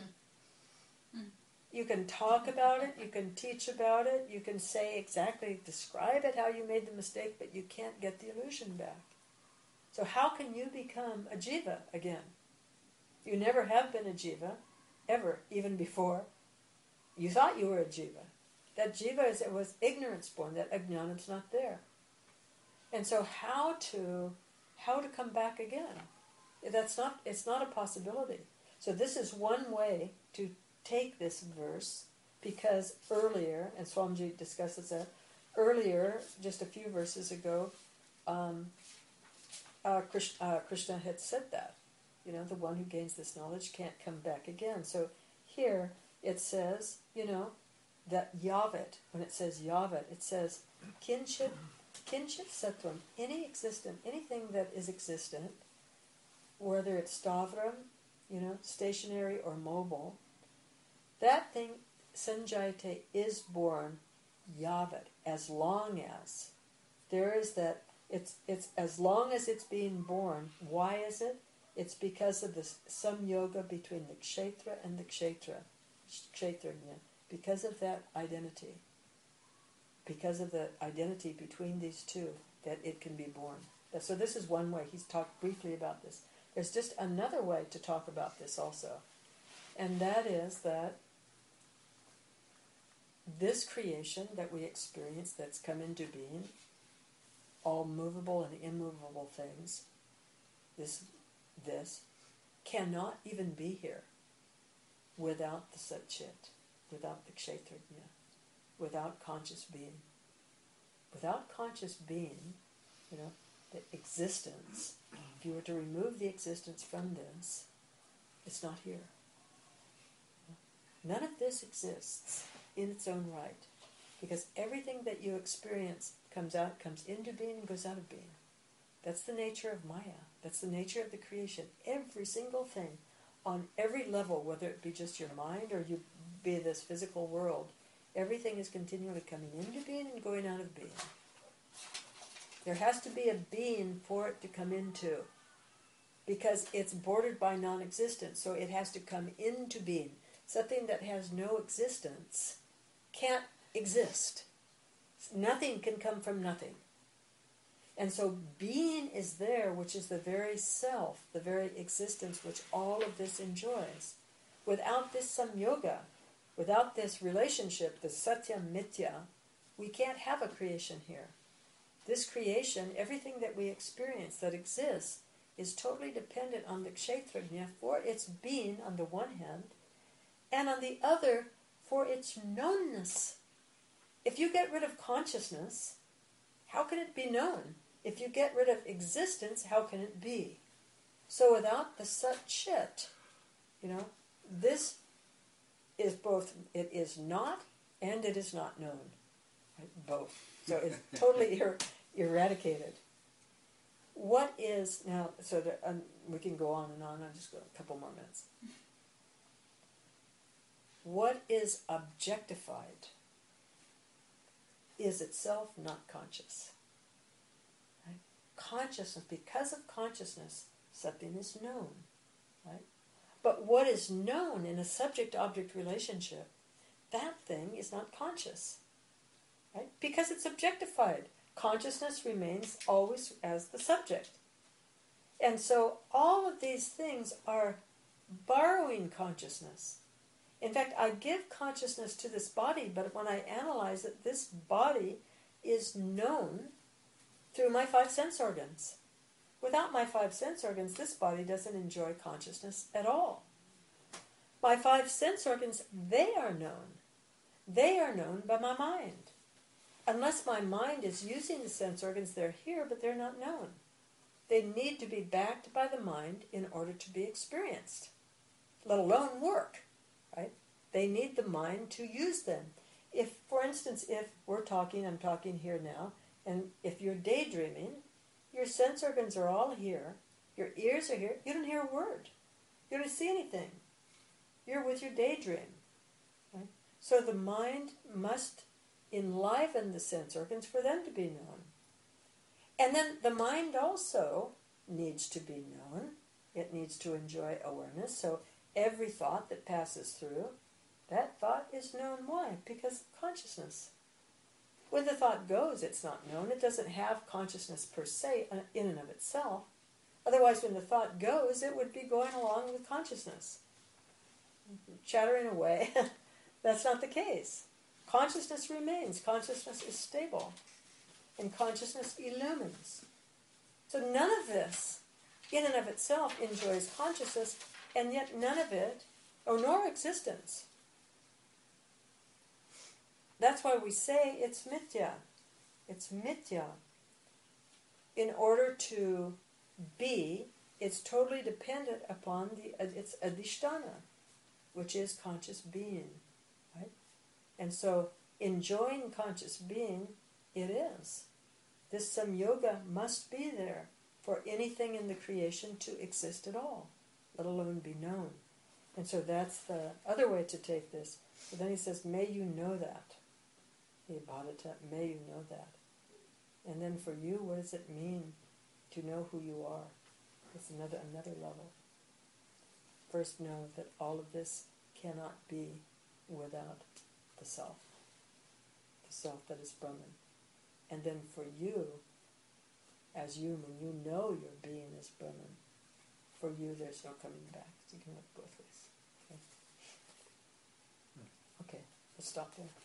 You can talk about it, you can teach about it, you can say exactly, describe it how you made the mistake, but you can't get the illusion back. So how can you become a jiva again? You never have been a jiva, ever, even before. You thought you were a jiva. That jiva is, it was ignorance born, that ajnanam's not there. And so how to how to come back again? That's not it's not a possibility. So this is one way to take this verse, because earlier, and Swamiji discusses that, earlier, just a few verses ago, um, uh, Krishna, uh, Krishna had said that. You know, the one who gains this knowledge can't come back again. So here it says, you know, that yavat, when it says yavat, it says kinchit, kinchit sattvam, any existent, anything that is existent, whether it's stavram, you know, stationary or mobile, that thing, sanjayate, is born yavat, as long as there is that, it's it's as long as it's being born. Why is it? It's because of this samyoga between the kshetra and the kshetra, kshetrajna, because of that identity, because of the identity between these two, that it can be born. So this is one way. He's talked briefly about this. There's just another way to talk about this also, and that is that this creation that we experience that's come into being, all movable and immovable things, this this cannot even be here without the Satchit, without the Kshetrajna, without conscious being. Without conscious being, you know, the existence, if you were to remove the existence from this, it's not here. None of this exists in its own right, because everything that you experience comes out, comes into being and goes out of being. That's the nature of Maya. That's the nature of the creation. Every single thing, on every level, whether it be just your mind or you be this physical world, everything is continually coming into being and going out of being. There has to be a being for it to come into, because it's bordered by non-existence, so it has to come into being. Something that has no existence can't exist. Nothing can come from nothing. And so being is there, which is the very self, the very existence which all of this enjoys. Without this samyoga, without this relationship, the satya mithya, we can't have a creation here. This creation, everything that we experience that exists, is totally dependent on the kshetrajna for its being on the one hand, and on the other for its knownness. If you get rid of consciousness, how can it be known? If you get rid of existence, how can it be? So without the Sat Chit, you know, this is both, it is not and it is not known. Right? Both. So it's totally er- eradicated. What is, now, so that, um, we can go on and on, I'll just go a couple more minutes. What is objectified is itself not conscious. Right? Consciousness, because of consciousness, something is known. Right? But what is known in a subject-object relationship, that thing is not conscious. Right? Because it's objectified. Consciousness remains always as the subject. And so all of these things are borrowing consciousness. In fact, I give consciousness to this body, but when I analyze it, this body is known through my five sense organs. Without my five sense organs, this body doesn't enjoy consciousness at all. My five sense organs, they are known. They are known by my mind. Unless my mind is using the sense organs, they're here, but they're not known. They need to be backed by the mind in order to be experienced, let alone work. Right? They need the mind to use them. If, for instance, if we're talking, I'm talking here now, and if you're daydreaming, your sense organs are all here, your ears are here, you don't hear a word. You don't see anything. You're with your daydream. Right? So the mind must enliven the sense organs for them to be known. And then the mind also needs to be known. It needs to enjoy awareness. So every thought that passes through, that thought is known. Why? Because of consciousness. When the thought goes, it's not known. It doesn't have consciousness per se in and of itself. Otherwise, when the thought goes, it would be going along with consciousness, chattering away. That's not the case. Consciousness remains. Consciousness is stable. And consciousness illumines. So none of this, in and of itself, enjoys consciousness, and yet none of it, or nor existence. That's why we say it's mithya. It's mithya. In order to be, it's totally dependent upon the its adhisthana, which is conscious being. Right? And so, enjoying conscious being, it is. This samyoga must be there for anything in the creation to exist at all, let alone be known. And so that's the other way to take this. But then he says, may you know that. Hey, Bhadata, may you know that. And then for you, what does it mean to know who you are? It's another another level. First, know that all of this cannot be without the self. The self that is Brahman. And then for you, as you, when you know your being is Brahman, for you there's no coming back. So you can look both ways. Okay, okay, let's stop there.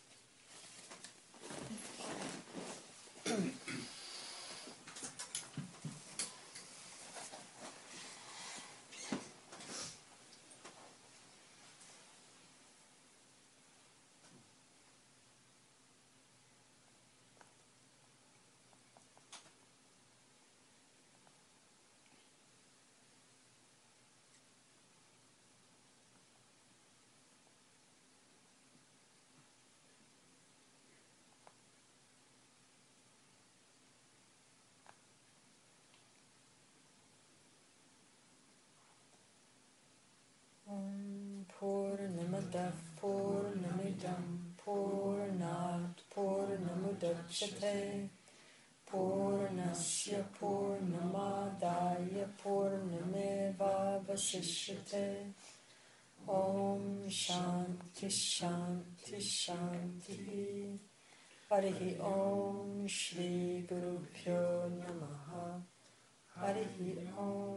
Purnamadav Purnamidam Purnat Purnamudachyate Purnasya Purnamadaya Purnameva Vasishyate. Om Shanti Shanti Shanti. Harihi Om Shri Guru Pyo Namaha. Harihi Om.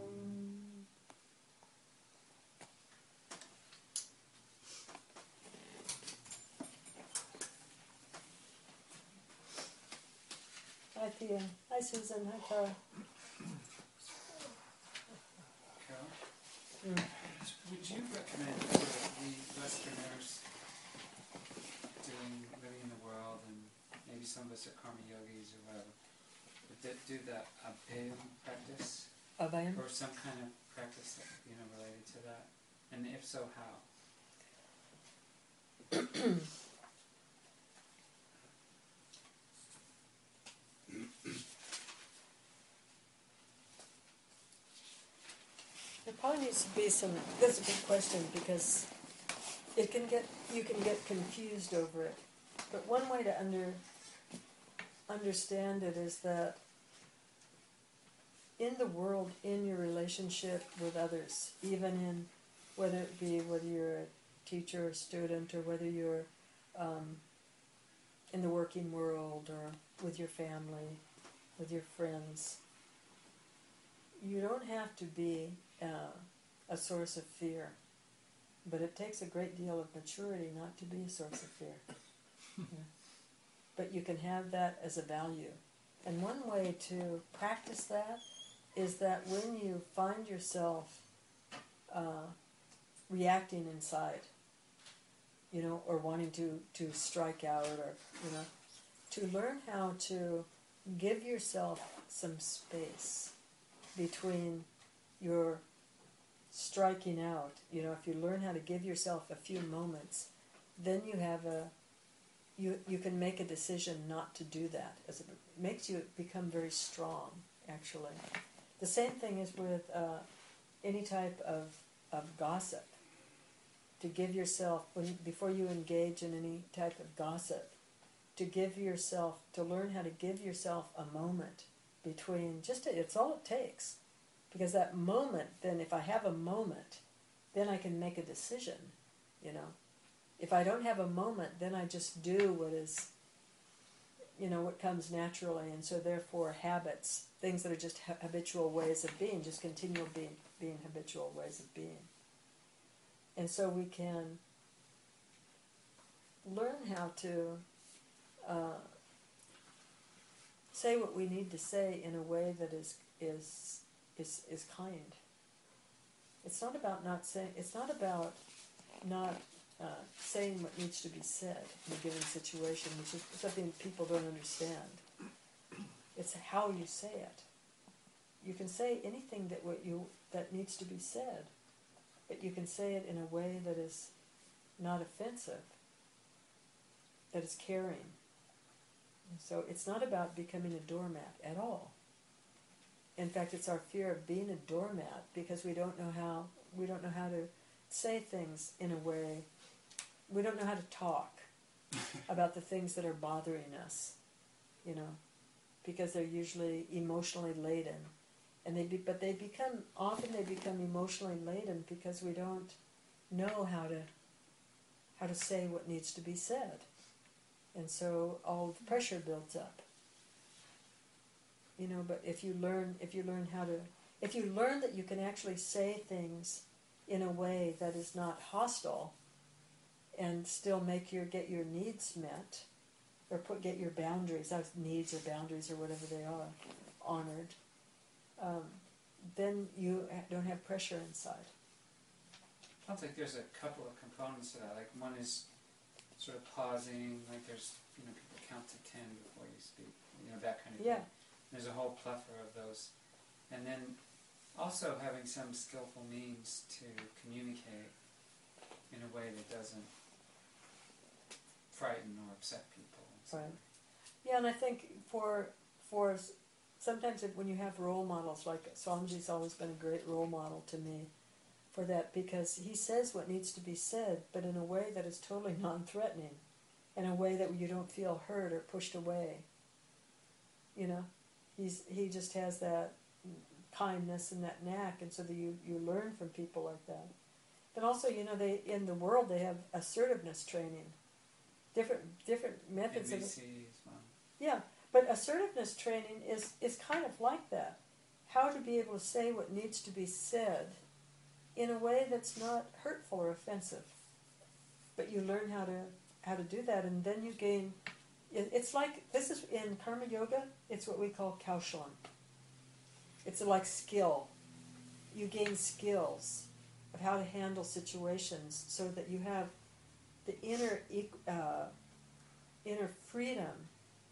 Hi Thea. Hi Susan. Hi Tara. Carol, Mm. would you recommend for the Westerners doing living in the world, and maybe some of us are karma yogis or whatever, but that do the abhayam practice, Abhayam? or some kind of practice that, you know, related to that, and if so, how? There probably needs to be some. That's a good question because it can get you can get confused over it. But one way to under understand it is that in the world, in your relationship with others, even in whether it be whether you're a teacher or student or whether you're um, in the working world or with your family, with your friends, you don't have to be uh, a source of fear. But it takes a great deal of maturity not to be a source of fear. Yeah. But you can have that as a value. And one way to practice that is that when you find yourself uh, reacting inside, you know, or wanting to, to strike out, or, you know, to learn how to give yourself some space between your striking out. You know, if you learn how to give yourself a few moments, then you have a, you you can make a decision not to do that. As it makes you become very strong, actually. The same thing is with uh, any type of, of gossip. To give yourself, when, before you engage in any type of gossip, to give yourself, to learn how to give yourself a moment between, just, a, it's all it takes. Because that moment, then if I have a moment, then I can make a decision, you know. If I don't have a moment, then I just do what is, you know, what comes naturally. And so therefore habits, things that are just ha- habitual ways of being, just continue being, being habitual ways of being. And so we can learn how to uh, say what we need to say in a way that is is is is kind. It's not about not saying. It's not about not uh, saying what needs to be said in a given situation, which is something people don't understand. It's how you say it. You can say anything that what you that needs to be said, but you can say it in a way that is not offensive, that is caring. And so it's not about becoming a doormat at all. In fact, it's our fear of being a doormat because we don't know how we don't know how to say things in a way. We don't know how to talk about the things that are bothering us, you know, because they're usually emotionally laden, and they be, but they become often they become emotionally laden because we don't know how to how to say what needs to be said, and so all the pressure builds up. You know, but if you learn, if you learn how to, if you learn that you can actually say things in a way that is not hostile, and still make your get your needs met, or put get your boundaries, needs or boundaries or whatever they are, honored, um, then you don't have pressure inside. I think there's a couple of components to that. Like one is sort of pausing, like there's, you know, people count to ten before you speak, you know, that kind of Yeah. thing. There's a whole plethora of those. And then also having some skillful means to communicate in a way that doesn't frighten or upset people. Right. Yeah, and I think for for sometimes when you have role models, like Swamiji's always been a great role model to me for that, because he says what needs to be said, but in a way that is totally non-threatening, in a way that you don't feel hurt or pushed away. You know, he's he just has that kindness and that knack, and so that you, you learn from people like that. But also, you know, they in the world they have assertiveness training, different different methods A of B it. C is one. Yeah, but assertiveness training is, is kind of like that. How to be able to say what needs to be said in a way that's not hurtful or offensive. But you learn how to how to do that, and then you gain. It's like, this is in Karma Yoga, it's what we call kaushalam. It's like skill. You gain skills of how to handle situations so that you have the inner uh, inner freedom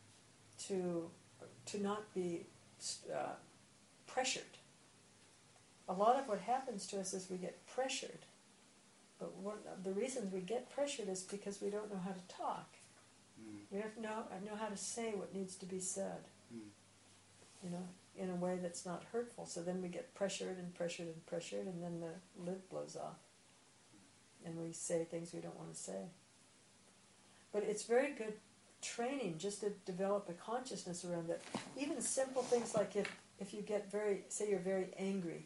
to to not be uh, pressured. A lot of what happens to us is we get pressured But one of the reasons we get pressured is because we don't know how to talk. Mm. We don't know, know how to say what needs to be said, Mm. you know, in a way that's not hurtful. So then we get pressured and pressured and pressured, and then the lid blows off. And we say things we don't want to say. But it's very good training just to develop a consciousness around that. Even simple things like if, if you get very, say you're very angry,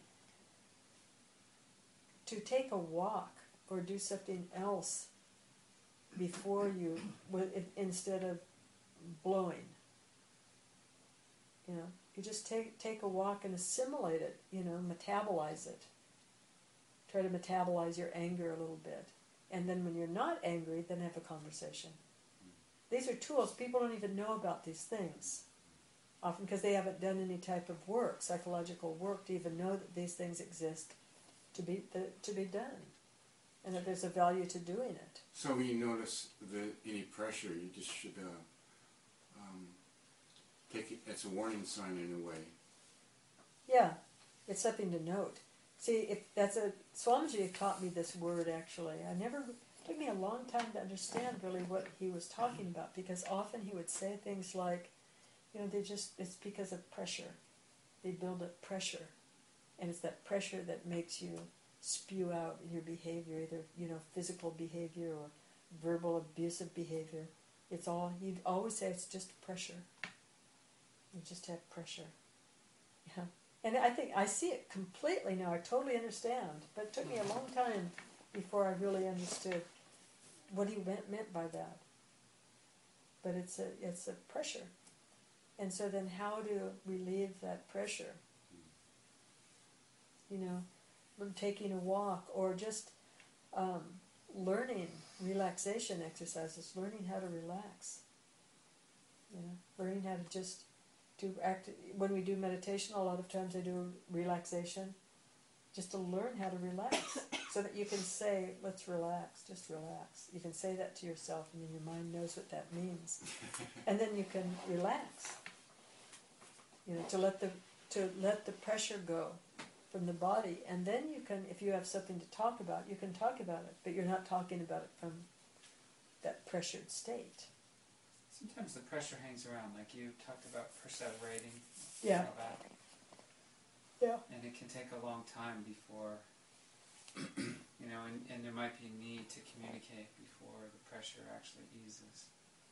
to take a walk or do something else before you, instead of blowing. You know, you just take take a walk and assimilate it, you know, metabolize it. Try to metabolize your anger a little bit. And then when you're not angry, then have a conversation. These are tools. People don't even know about these things. Often because they haven't done any type of work, psychological work, to even know that these things exist to be to be done. And that there's a value to doing it. So when you notice the, any pressure, you just should uh, um, take it as a warning sign in a way. Yeah, it's something to note. See, if that's a Swamiji taught me this word actually. I never it took me a long time to understand really what he was talking about, because often he would say things like, you know, they just it's because of pressure. They build up pressure, and it's that pressure that makes you spew out your behavior, either, you know, physical behavior or verbal abusive behavior. It's all, he'd always say it's just pressure. You just have pressure. Yeah. And I think I see it completely now. I totally understand. But it took me a long time before I really understood what he meant, meant by that. But it's a, it's a pressure. And so then how to relieve that pressure? You know, from taking a walk, or just um, learning relaxation exercises, learning how to relax. You know, learning how to just do act. When we do meditation, a lot of times I do relaxation, just to learn how to relax, so that you can say, "Let's relax, just relax." You can say that to yourself, and then your mind knows what that means, and then you can relax. You know, to let the to let the pressure go from the body, and then you can, if you have something to talk about, you can talk about it, but you're not talking about it from that pressured state. Sometimes the pressure hangs around, like you talked about perseverating. Yeah. All that. Yeah. And it can take a long time before, you know, and, and there might be a need to communicate before the pressure actually eases.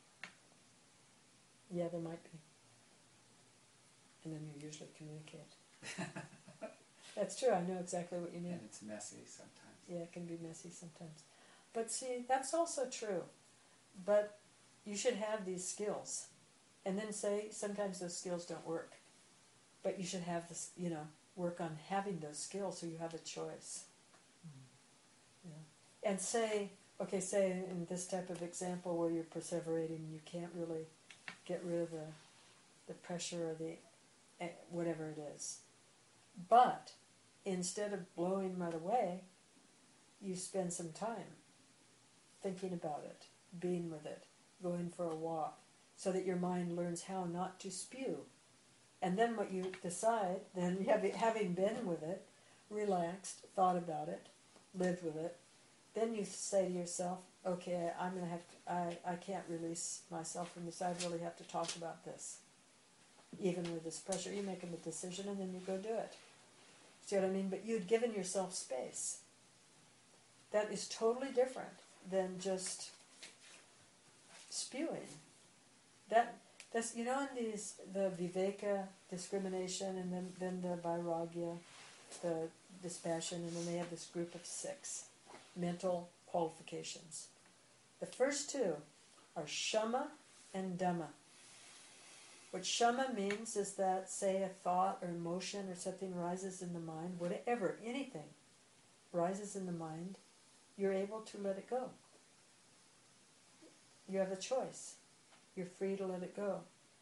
Yeah, there might be. And then you usually communicate. That's true, I know exactly what you mean. And it's messy sometimes. Yeah, it can be messy sometimes. But see, that's also true. But you should have these skills. And then say, sometimes those skills don't work. But you should have this, you know, work on having those skills so you have a choice. Mm-hmm. Yeah. And say, okay, say in this type of example where you're perseverating, you can't really get rid of the, the pressure or the, whatever it is. But instead of blowing right away, you spend some time thinking about it, being with it, going for a walk, so that your mind learns how not to spew. And then what you decide, then having been with it, relaxed, thought about it, lived with it, then you say to yourself, okay, I'm going to have to, I, I can't release myself from this, I really have to talk about this. Even with this pressure, you make a decision and then you go do it. See what I mean? But you'd given yourself space. That is totally different than just spewing. That that's you know in these the viveka, discrimination, and then then the vairagya, the dispassion, and then they have this group of six mental qualifications. The first two are shama and dhamma. What shama means is that, say, a thought or emotion or something rises in the mind, whatever, anything rises in the mind, you're able to let it go. You have a choice. You're free to let it go.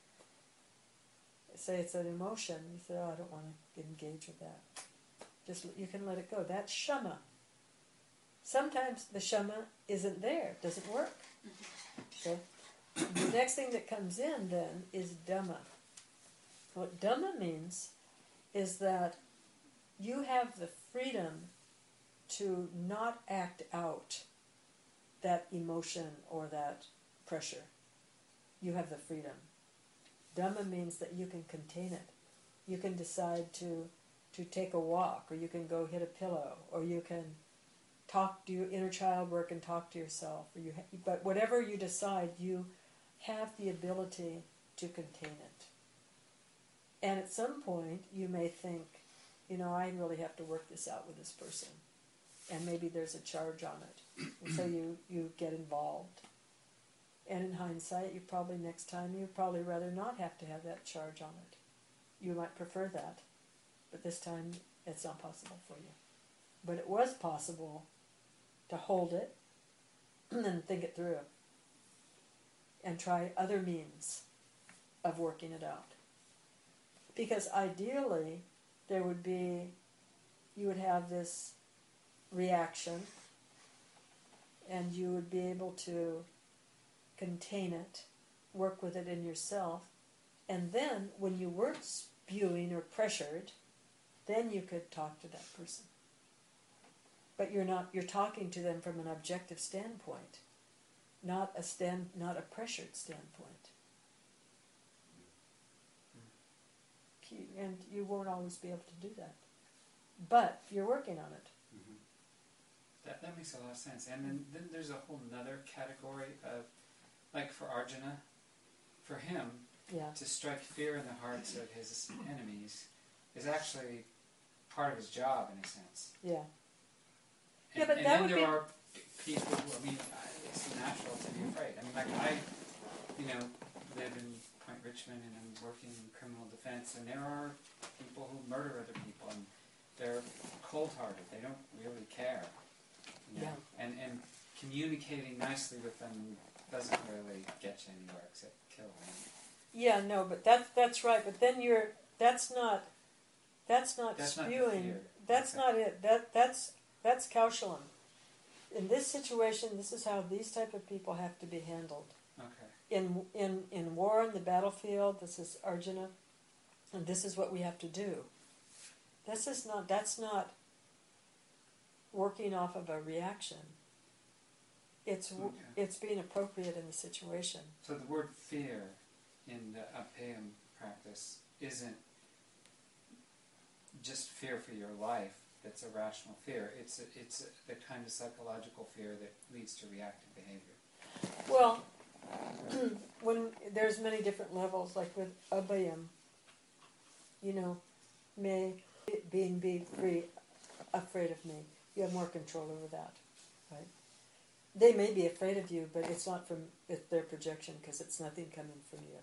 Say it's an emotion, you say, oh, I don't want to engage with that. Just, you can let it go. That's shama. Sometimes the shama isn't there, doesn't work. Okay? The next thing that comes in then is dhamma. What dhamma means is that you have the freedom to not act out that emotion or that pressure. You have the freedom. Dhamma means that you can contain it. You can decide to to take a walk, or you can go hit a pillow, or you can talk, do inner child work and talk to yourself. Or you, ha- but whatever you decide, you have the ability to contain it. And at some point, you may think, you know, I really have to work this out with this person. And maybe there's a charge on it. And so you, you get involved. And in hindsight, you probably next time, you'd probably rather not have to have that charge on it. You might prefer that. But this time, it's not possible for you. But it was possible to hold it and then think it through. And try other means of working it out. Because ideally, there would be, you would have this reaction, and you would be able to contain it, work with it in yourself, and then when you weren't spewing or pressured, then you could talk to that person. But you're not, you're talking to them from an objective standpoint, not a stand, not a pressured standpoint. And you won't always be able to do that. But you're working on it. Mm-hmm. That that makes a lot of sense. And then, then there's a whole other category of, like for Arjuna, for him, yeah. to strike fear in the hearts of his enemies is actually part of his job, in a sense. Yeah. And, yeah, but and that then would there be... are people who, I mean, it's natural to be afraid. I mean, like I, you know, live in Point Richmond and I'm working in criminal defense, and there are people who murder other people, and they're cold-hearted. They don't really care. You know? Yeah. And and communicating nicely with them doesn't really get you anywhere except kill them. Yeah, no, but that's that's right. But then you're that's not that's not That's not the spewing. fear. That's Okay. not it. That that's that's Kaushalam. In this situation, this is how these type of people have to be handled. Okay. In in in war in the battlefield, this is Arjuna, and this is what we have to do. This is not. That's not working off of a reaction. It's Okay. it's being appropriate in the situation. So the word fear in the Abhayam practice isn't just fear for your life. That's a rational fear. It's a, it's a, the kind of psychological fear that leads to reactive behavior. Well, when there's many different levels, like with Abhayam, you know, may being be free, afraid of me. You have more control over that, right? They may be afraid of you, but it's not from it's their projection, because it's nothing coming from you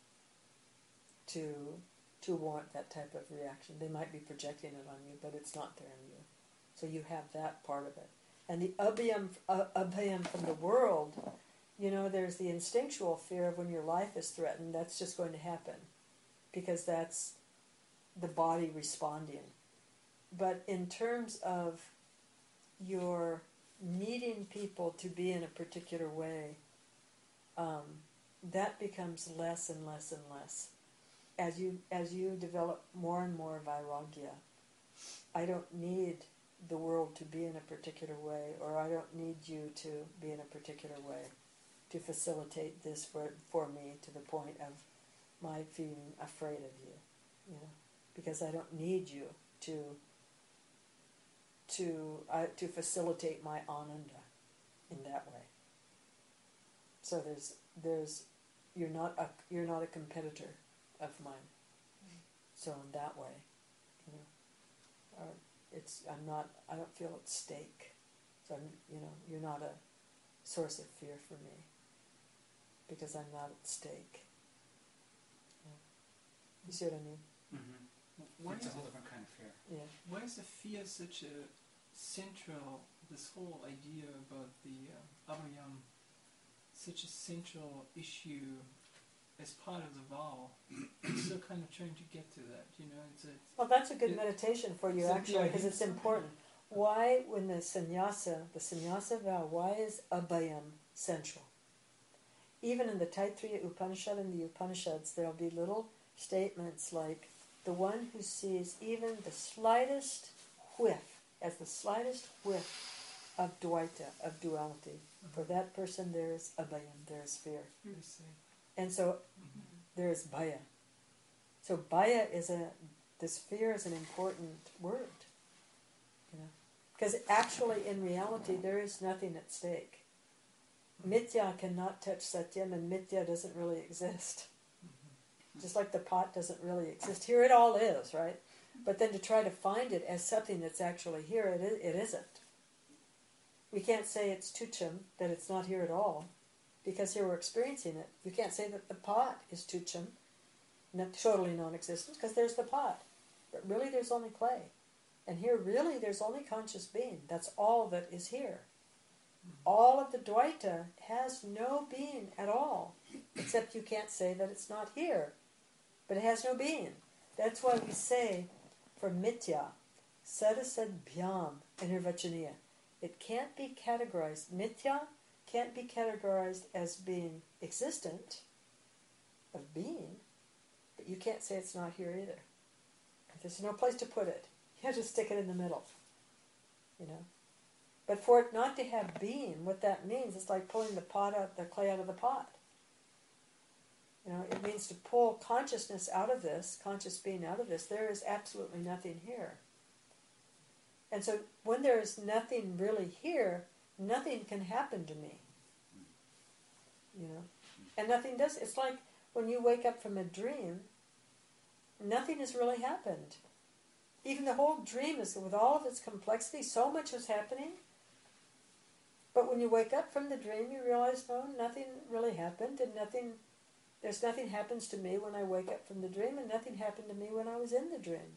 to to warrant that type of reaction. They might be projecting it on you, but it's not there in you. So you have that part of it. And the abhayam, uh, abhayam from the world, you know, there's the instinctual fear of when your life is threatened. That's just going to happen, because that's the body responding. But in terms of your needing people to be in a particular way, um, that becomes less and less and less. As you as you develop more and more vairagya, I don't need the world to be in a particular way, or I don't need you to be in a particular way to facilitate this for, for me to the point of my feeling afraid of you, you know, because I don't need you to to uh, to facilitate my ananda in that way. So there's there's you're not a you're not a competitor of mine. So in that way, you know, or it's I'm not I don't feel at stake. So I'm, you know, you're not a source of fear for me, because I'm not at stake. Yeah. You see what I mean? Mm-hmm. Why It's a is, whole it, different kind of fear. Yeah. why is the fear such a central, this whole idea about the uh, abhayam, such a central issue as part of the vow? I'm still kind of trying to get to that, you know. It's a, Well, that's a good It- meditation for you, so, actually, yeah, because it's it's- important. Why, when the sannyasa, the sannyasa vow, why is abhayam central? Even in the Taittiriya Upanishad and the Upanishads, there'll be little statements like, the one who sees even the slightest whiff as the slightest whiff of Dvaita, of duality. For that person there is abhayam, there is fear. I see. And so there is bhaya. So bhaya is a, this fear is an important word. You know, because actually in reality there is nothing at stake. Mithya cannot touch Satyam, and Mithya doesn't really exist. Just like the pot doesn't really exist. Here it all is, right? But then to try to find it as something that's actually here, it, is, it isn't. We can't say it's tucham, that it's not here at all, because here we're experiencing it. You can't say that the pot is tucham, not, totally non-existent, because there's the pot. But really there's only clay. And here really there's only conscious being. That's all that is here. All of the Dvaita has no being at all, except you can't say that it's not here. But it has no being. That's why we say, for Mithya, Sadasad Bhyam Anirvachaniya. It can't be categorized. Mithya can't be categorized as being existent, of being, but you can't say it's not here either. There's no place to put it. You have to stick it in the middle. You know? But for it not to have being, what that means is like pulling the pot out, the clay out of the pot. You know, it means to pull consciousness out of this, conscious being out of this. There is absolutely nothing here. And so when there is nothing really here, nothing can happen to me. You know? And nothing does. It's like when you wake up from a dream, nothing has really happened. Even the whole dream is, with all of its complexity, so much is happening. But when you wake up from the dream, you realize, no, nothing really happened, and nothing, there's nothing happens to me when I wake up from the dream, and nothing happened to me when I was in the dream.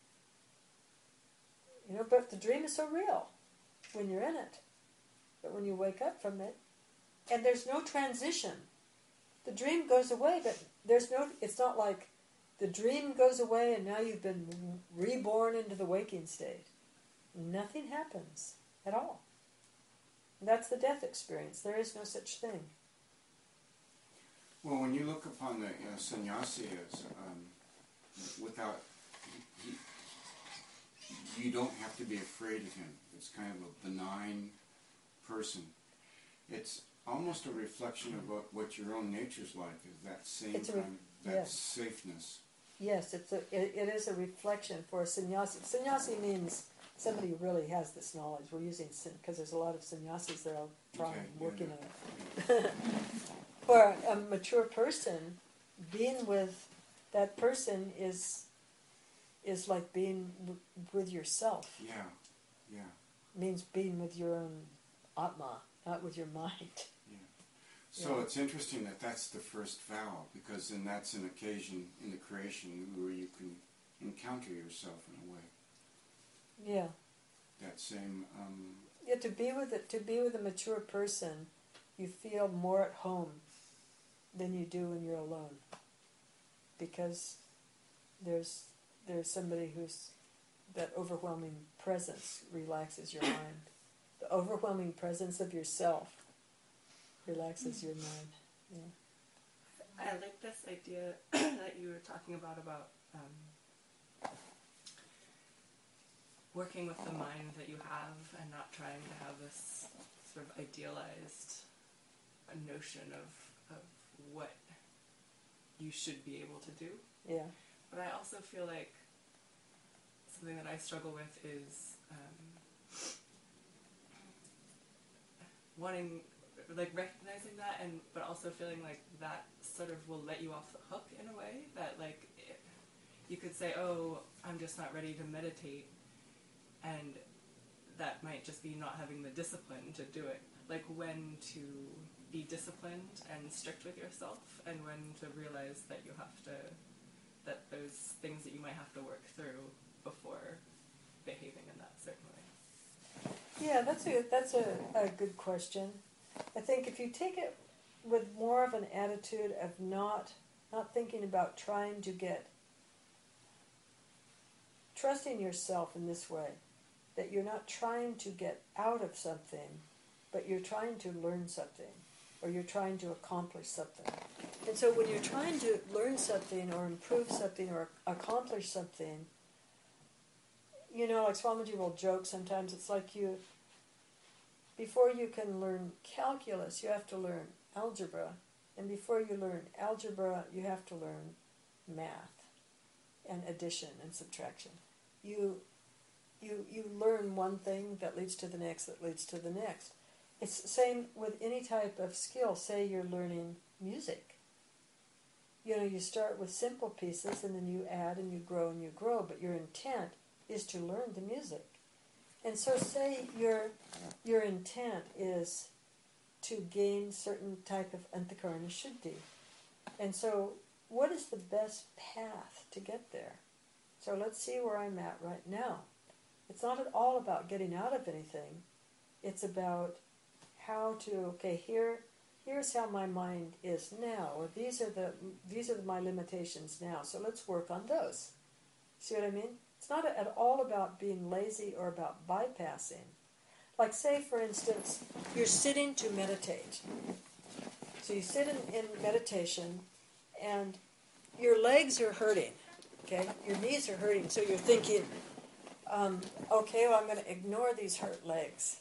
You know, but the dream is so real when you're in it. But when you wake up from it, and there's no transition. The dream goes away, but there's no, it's not like the dream goes away and now you've been reborn into the waking state. Nothing happens at all. That's the death experience. There is no such thing. Well, when you look upon the uh, sannyasi as um, without, he, he, you don't have to be afraid of him. It's kind of a benign person. It's almost a reflection of what, what your own nature's like. Is that same It's a kind, re- that yes. safeness. Yes, it's a, it, it is a reflection for a sannyasi. Sannyasi means somebody who really has this knowledge. We're using, because there's a lot of sannyasis that are trying, Okay, working yeah, on it. For a mature person, being with that person is is like being w- with yourself. Yeah, yeah. Means being with your own atma, not with your mind. So Yeah. it's interesting that that's the first vow, because then that's an occasion in the creation where you can encounter yourself in a way. Yeah. That same, um, Yeah, to be with it, to be with a mature person, you feel more at home than you do when you're alone, because there's there's somebody who's that overwhelming presence relaxes your mind. The overwhelming presence of yourself relaxes your mind. Yeah. I like this idea that you were talking about about um, working with the mind that you have and not trying to have this sort of idealized notion of, of what you should be able to do. Yeah. But I also feel like something that I struggle with is um, wanting, like recognizing that, and but also feeling like that sort of will let you off the hook in a way. That like it, you could say, "Oh, I'm just not ready to meditate," and that might just be not having the discipline to do it. Like when to be disciplined and strict with yourself, and when to realize that you have to, that there's things that you might have to work through before behaving in that certain way. Yeah, that's a that's a, a good question. I think if you take it with more of an attitude of not not thinking about trying to get, trusting yourself in this way, that you're not trying to get out of something, but you're trying to learn something, or you're trying to accomplish something. And so when you're trying to learn something or improve something or accomplish something, you know, like Swamiji will joke sometimes, it's like you, before you can learn calculus, you have to learn algebra. And before you learn algebra, you have to learn math and addition and subtraction. You, you, you learn one thing that leads to the next, that leads to the next. It's the same with any type of skill. Say you're learning music. You know, you start with simple pieces and then you add and you grow and you grow, but your intent is to learn the music. And so say your your intent is to gain certain type of antakarana shuddhi. And so what is the best path to get there? So let's see where I'm at right now. It's not at all about getting out of anything. It's about how to, okay, here here's how my mind is now, or these are the these are my limitations now. So let's work on those. See what I mean? It's not at all about being lazy or about bypassing. Like say, for instance, you're sitting to meditate. So you sit in, in meditation and your legs are hurting, okay? Your knees are hurting, so you're thinking, um, okay, well, I'm going to ignore these hurt legs.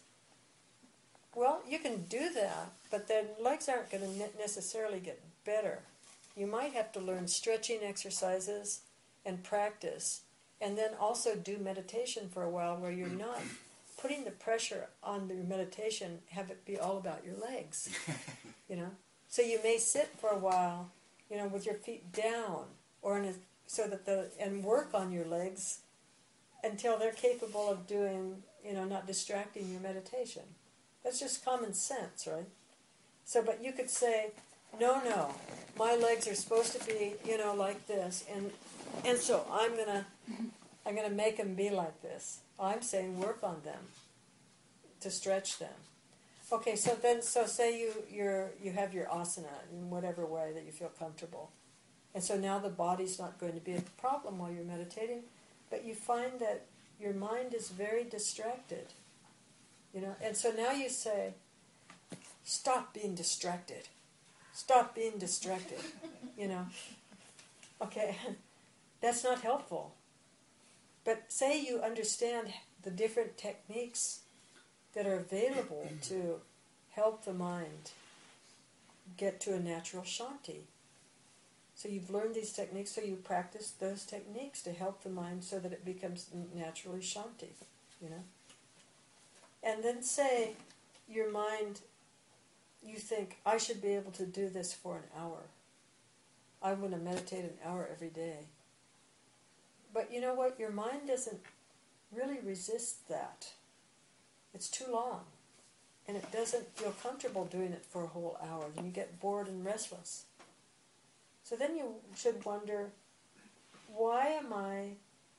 Well, you can do that, but then legs aren't going to ne- necessarily get better. You might have to learn stretching exercises and practice, and then also do meditation for a while where you're not putting the pressure on your meditation, have it be all about your legs, you know. So you may sit for a while, you know, with your feet down, or in a, so that the and work on your legs until they're capable of doing, you know, not distracting your meditation. That's just common sense, right? So, but you could say, no, no, my legs are supposed to be, you know, like this, and and so I'm gonna I'm gonna make them be like this. I'm saying work on them to stretch them. Okay, so then, so say you you're you have your asana in whatever way that you feel comfortable, and so now the body's not going to be a problem while you're meditating, but you find that your mind is very distracted, you know, and so now you say, stop being distracted, stop being distracted, you know. Okay, that's not helpful. But say you understand the different techniques that are available to help the mind get to a natural shanti. So you've learned these techniques, so you practice those techniques to help the mind so that it becomes naturally shanti, you know. And then say your mind, you think, I should be able to do this for an hour. I want to meditate an hour every day. But you know what? Your mind doesn't really resist that. It's too long. And it doesn't feel comfortable doing it for a whole hour. And you get bored and restless. So then you should wonder, why am I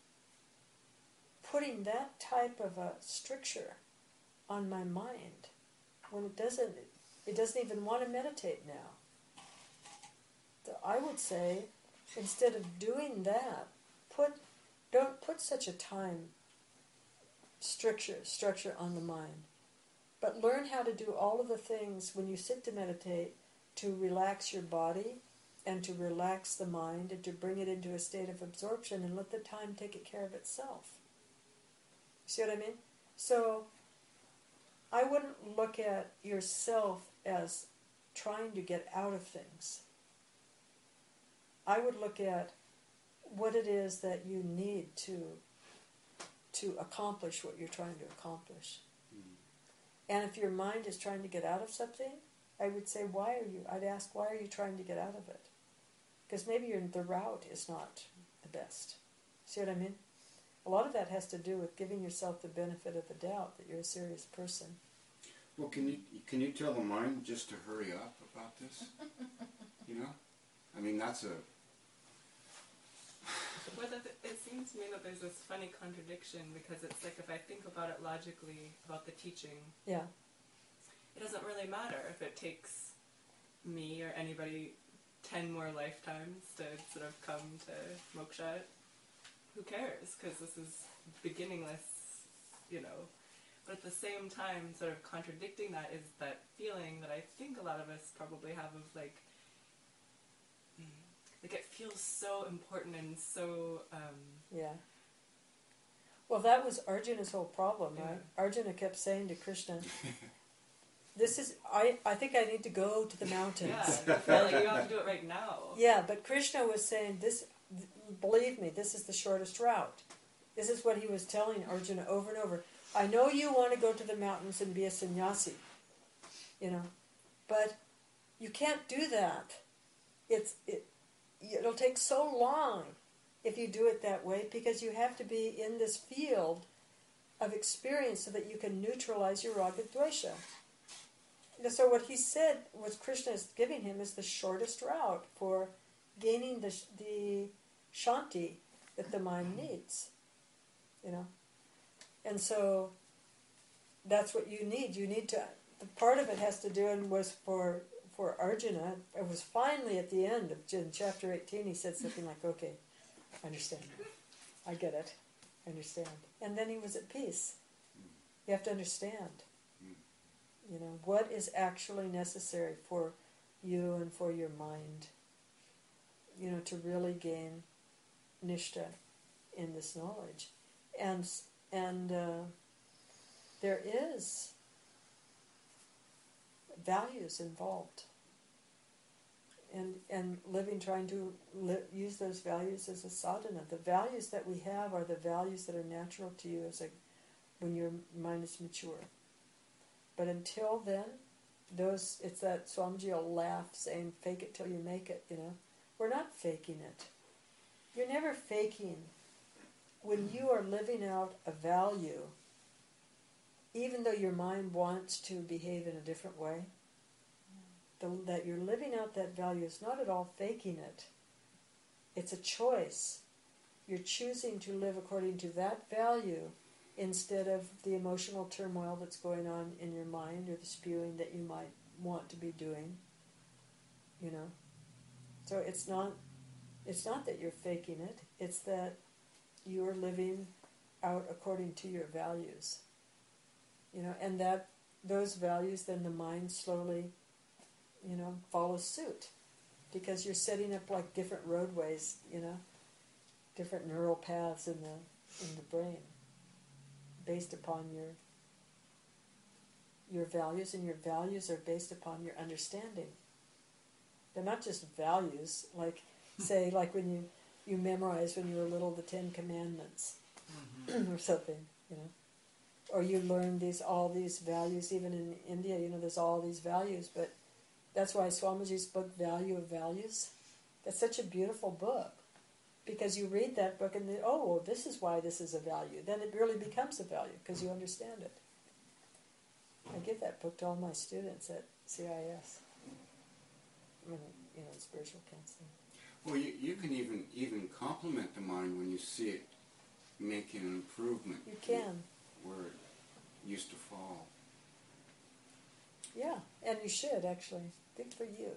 putting that type of a stricture on my mind when it doesn't, it doesn't even want to meditate now? So I would say, instead of doing that, put don't put such a time structure structure on the mind, but learn how to do all of the things when you sit to meditate to relax your body and to relax the mind and to bring it into a state of absorption and let the time take care of itself. See what I mean? So I wouldn't look at yourself as trying to get out of things. I would look at what it is that you need to to accomplish what you're trying to accomplish. Mm. And if your mind is trying to get out of something, I would say, why are you, I'd ask, why are you trying to get out of it? Because maybe your, the route is not the best. See what I mean? A lot of that has to do with giving yourself the benefit of the doubt that you're a serious person. Well, can you can you tell the mind just to hurry up about this? You know? I mean, that's a... Well, it seems to me that there's this funny contradiction, because it's like, if I think about it logically, about the teaching, yeah, it doesn't really matter if it takes me or anybody ten more lifetimes to sort of come to moksha. Who cares? Because this is beginningless, you know. But at the same time, sort of contradicting that is that feeling that I think a lot of us probably have of like, like it feels so important and so um, yeah. Well, that was Arjuna's whole problem, right? Yeah. Arjuna kept saying to Krishna, "This is I. I think I need to go to the mountains." Yeah, you feel like you have to do it right now. Yeah, but Krishna was saying, "This, believe me, this is the shortest route." This is what he was telling Arjuna over and over. I know you want to go to the mountains and be a sannyasi, you know, but you can't do that. It's it. It'll take so long if you do it that way, because you have to be in this field of experience so that you can neutralize your raga dvesha. And so what he said, what Krishna is giving him, is the shortest route for gaining the the shanti that the mind needs. You know, and so that's what you need. You need to. The part of it has to do, and was for for Arjuna. It was finally at the end of in chapter eighteen. He said something like, "Okay, I understand. I get it. I understand." And then he was at peace. You have to understand. You know what is actually necessary for you and for your mind. You know, to really gain nishta in this knowledge. And and uh, there is values involved, and and living, trying to li- use those values as a sadhana. The values that we have are the values that are natural to you as a when your mind is mature. But until then, those it's that Swamiji will laugh, saying, "Fake it till you make it." You know, we're not faking it. You're never faking. When you are living out a value, even though your mind wants to behave in a different way, the, that you're living out that value is not at all faking it. It's a choice. You're choosing to live according to that value instead of the emotional turmoil that's going on in your mind, or the spewing that you might want to be doing. You know? So it's not it's not that you're faking it, it's that you're living out according to your values. You know, and that those values, then the mind slowly, you know, follows suit. Because you're setting up like different roadways, you know, different neural paths in the in the brain, based upon your your values, and your values are based upon your understanding. They're not just values, like say like when you, you memorize when you were little the Ten Commandments mm-hmm. or something, you know. Or you learn these all these values, even in India, you know, there's all these values, but that's why Swamiji's book, Value of Values, that's such a beautiful book. Because you read that book and then, oh, well, this is why this is a value. Then it really becomes a value, because you understand it. I give that book to all my students at C I S. I mean, you know, in spiritual counseling. Well, you, you can even even compliment the mind when you see it making an improvement. You can. Where it used to fall. Yeah, and you should, actually. Good for you.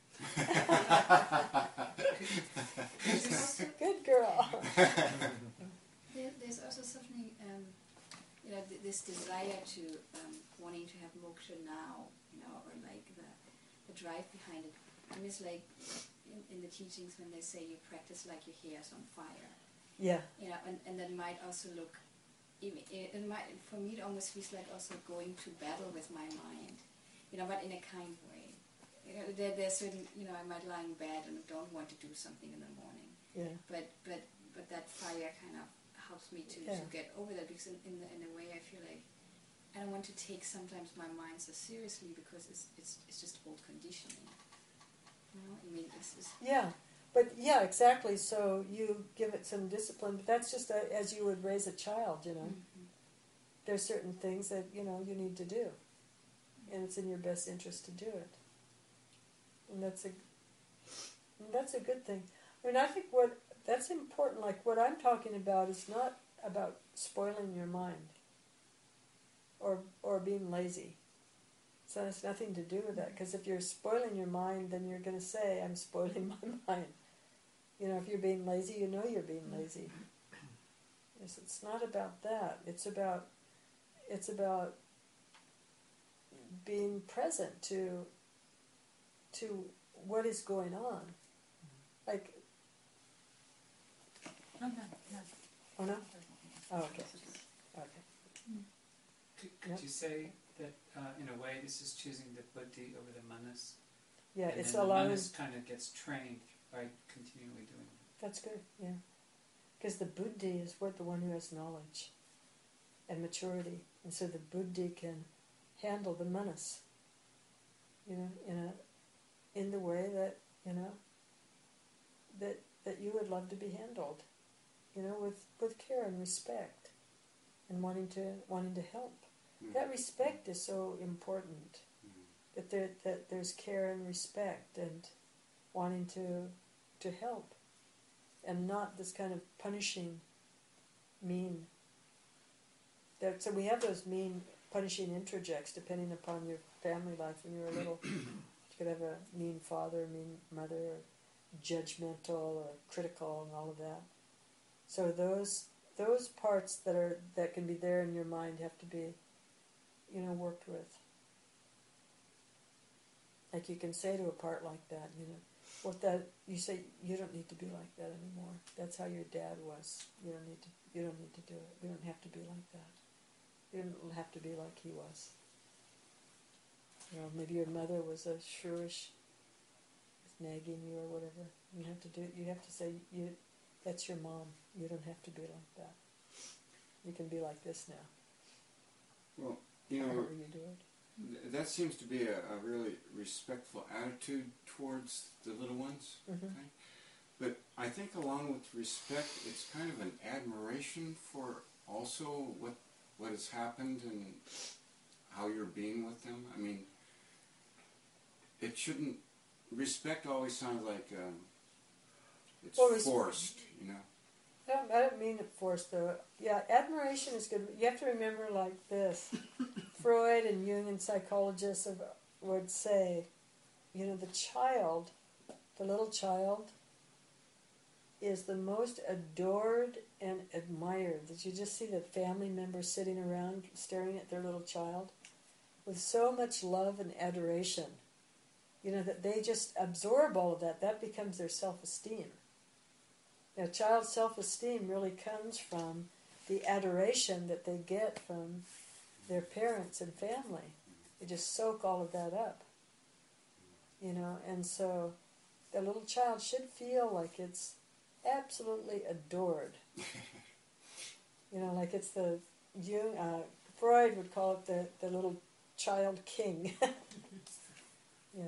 Good girl. There, there's also something, um, you know, th- this desire to um, wanting to have moksha now, you know, or like the, the drive behind it. And it's like in, in the teachings when they say you practice like your hair is on fire. Yeah. You know, and, and that might also look, it, it might, for me it almost feels like also going to battle with my mind, you know, but in a kind way. You know, there, there's certain, you know, I might lie in bed and don't want to do something in the morning. Yeah. But but but that fire kind of helps me to, yeah. to get over that, because in in, the, in a way I feel like I don't want to take sometimes my mind so seriously, because it's it's it's just old conditioning. You know, I mean, it's, it's yeah, but yeah, exactly. So you give it some discipline, but that's just a, as you would raise a child. You know, mm-hmm. there's certain things that you know you need to do, and it's in your best interest to do it. And that's a and that's a good thing. I mean, I think what that's important. Like what I'm talking about is not about spoiling your mind or or being lazy. So it has nothing to do with that. Because if you're spoiling your mind, then you're going to say, "I'm spoiling my mind." You know, if you're being lazy, you know you're being lazy. Yes, it's not about that. It's about it's about being present to. to what is going on. Like, no, no, no. oh no? Oh, okay. Yep. Do you say that uh, in a way this is choosing the buddhi over the manas? Yeah, and it's then the allowing. manas kind of gets trained by continually doing it. That's good. Yeah, because the buddhi is what the one who has knowledge and maturity, and so the buddhi can handle the manas. You know, in a in the way that you know that that you would love to be handled. You know, with, with care and respect, and wanting to wanting to help. Mm. That respect is so important. Mm. That there that there's care and respect and wanting to to help, and not this kind of punishing, mean. That so we have those mean, punishing introjects depending upon your family life when you were little. You could have a mean father, mean mother, or judgmental or critical, and all of that. So those those parts that are that can be there in your mind have to be, you know, worked with. Like you can say to a part like that, you know, what that you say you don't need to be like that anymore. That's how your dad was. You don't need to. You don't need to do it. You don't have to be like that. You don't have to be like he was. You know, maybe your mother was a shrewish, nagging you or whatever. You have to do. You have to say you. That's your mom. You don't have to be like that. You can be like this now. Well, you know, However you do it. th- that seems to be a, a really respectful attitude towards the little ones. Mm-hmm. Okay? But I think along with respect, it's kind of an admiration for also what what has happened and how you're being with them. I mean, it shouldn't. Respect always sounds like um, it's Well, res- forced, you know. I don't, I don't mean it forced though. Yeah, admiration is good. You have to remember like this. Freud and Jungian psychologists have, would say, you know, the child, the little child, is the most adored and admired. That you just see the family members sitting around staring at their little child with so much love and adoration. You know, that they just absorb all of that. That becomes their self-esteem. Now, child's self-esteem really comes from the adoration that they get from their parents and family. They just soak all of that up. You know, and so the little child should feel like it's absolutely adored. You know, like it's the, Jung, uh, Freud would call it the, the little child king. Yeah.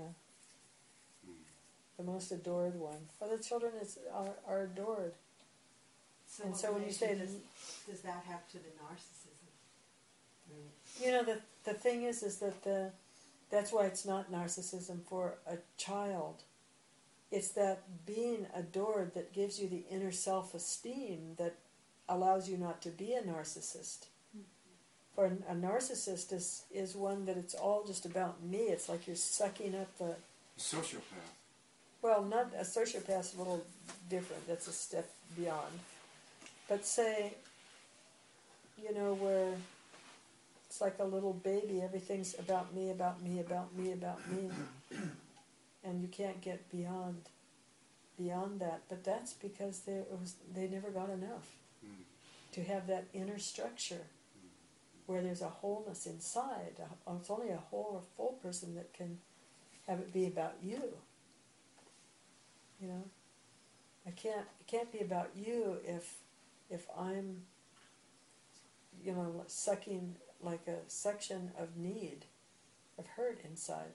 The most adored one. Other children is, are, are adored. So And what so when you relation say- does, does that have to the narcissism? I mean, You know, the the thing is, is that the that's why it's not narcissism for a child. It's that being adored that gives you the inner self-esteem that allows you not to be a narcissist. For a, a narcissist is, is one that it's all just about me. It's like you're sucking up the... Sociopath. Well, not a sociopath is a little different. That's a step beyond. But say, you know, where it's like a little baby. Everything's about me, about me, about me, about me. And you can't get beyond beyond that. But that's because they, it was, they never got enough Mm. to have that inner structure where there's a wholeness inside. A- It's only a whole or full person that can have it be about you. You know, I can't. It can't be about you if if I'm, you know, sucking like a suction of need, of hurt inside.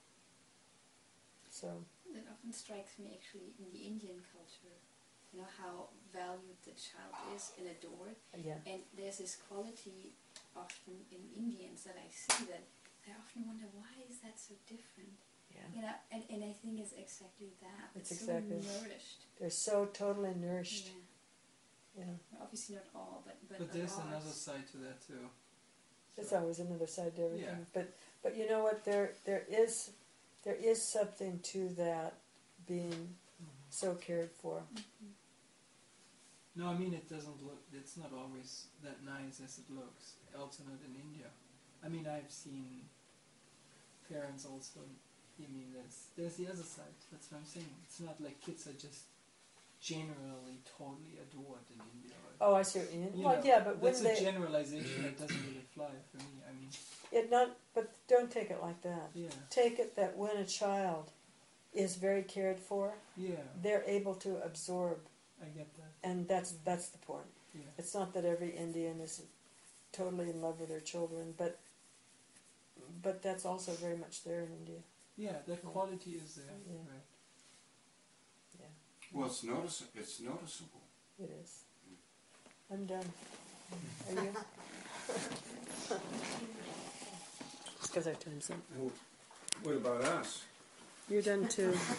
So That often strikes me actually in the Indian culture, you know, how valued the child is and adored. yeah, And there's this quality often in Indians that I see that I often wonder, why is that so different? yeah. You know, and, and I think it's exactly that. It's It's exactly- so nourished. They're so totally nourished. Yeah. Yeah, Obviously not all, but but, But a there's lot. another side to that too. there's So- always another side to everything. Yeah. But but you know what? There there is there is something to that being so cared for. Mhm. No, I mean it doesn't look. It's not always that nice as it looks. Also not in India. I mean I've seen parents also. I mean there's there's the other side. That's what I'm saying. It's not like kids are just generally totally adored in India. Or, Oh, I see what you mean. you Well, know, yeah, but when that's they a generalization that doesn't really fly for me. I mean, it not, but don't take it like that. Yeah, Take it that when a child is very cared for, yeah, they're able to absorb, I get that. and that's that's the point. Yeah, It's not that every Indian is totally in love with their children, but but that's also very much there in India. yeah, that quality is there, Yeah. right? Well, it's notice it's noticeable. It is. I'm done. Are you? It's because our time's up. Well, what about us? You're done too.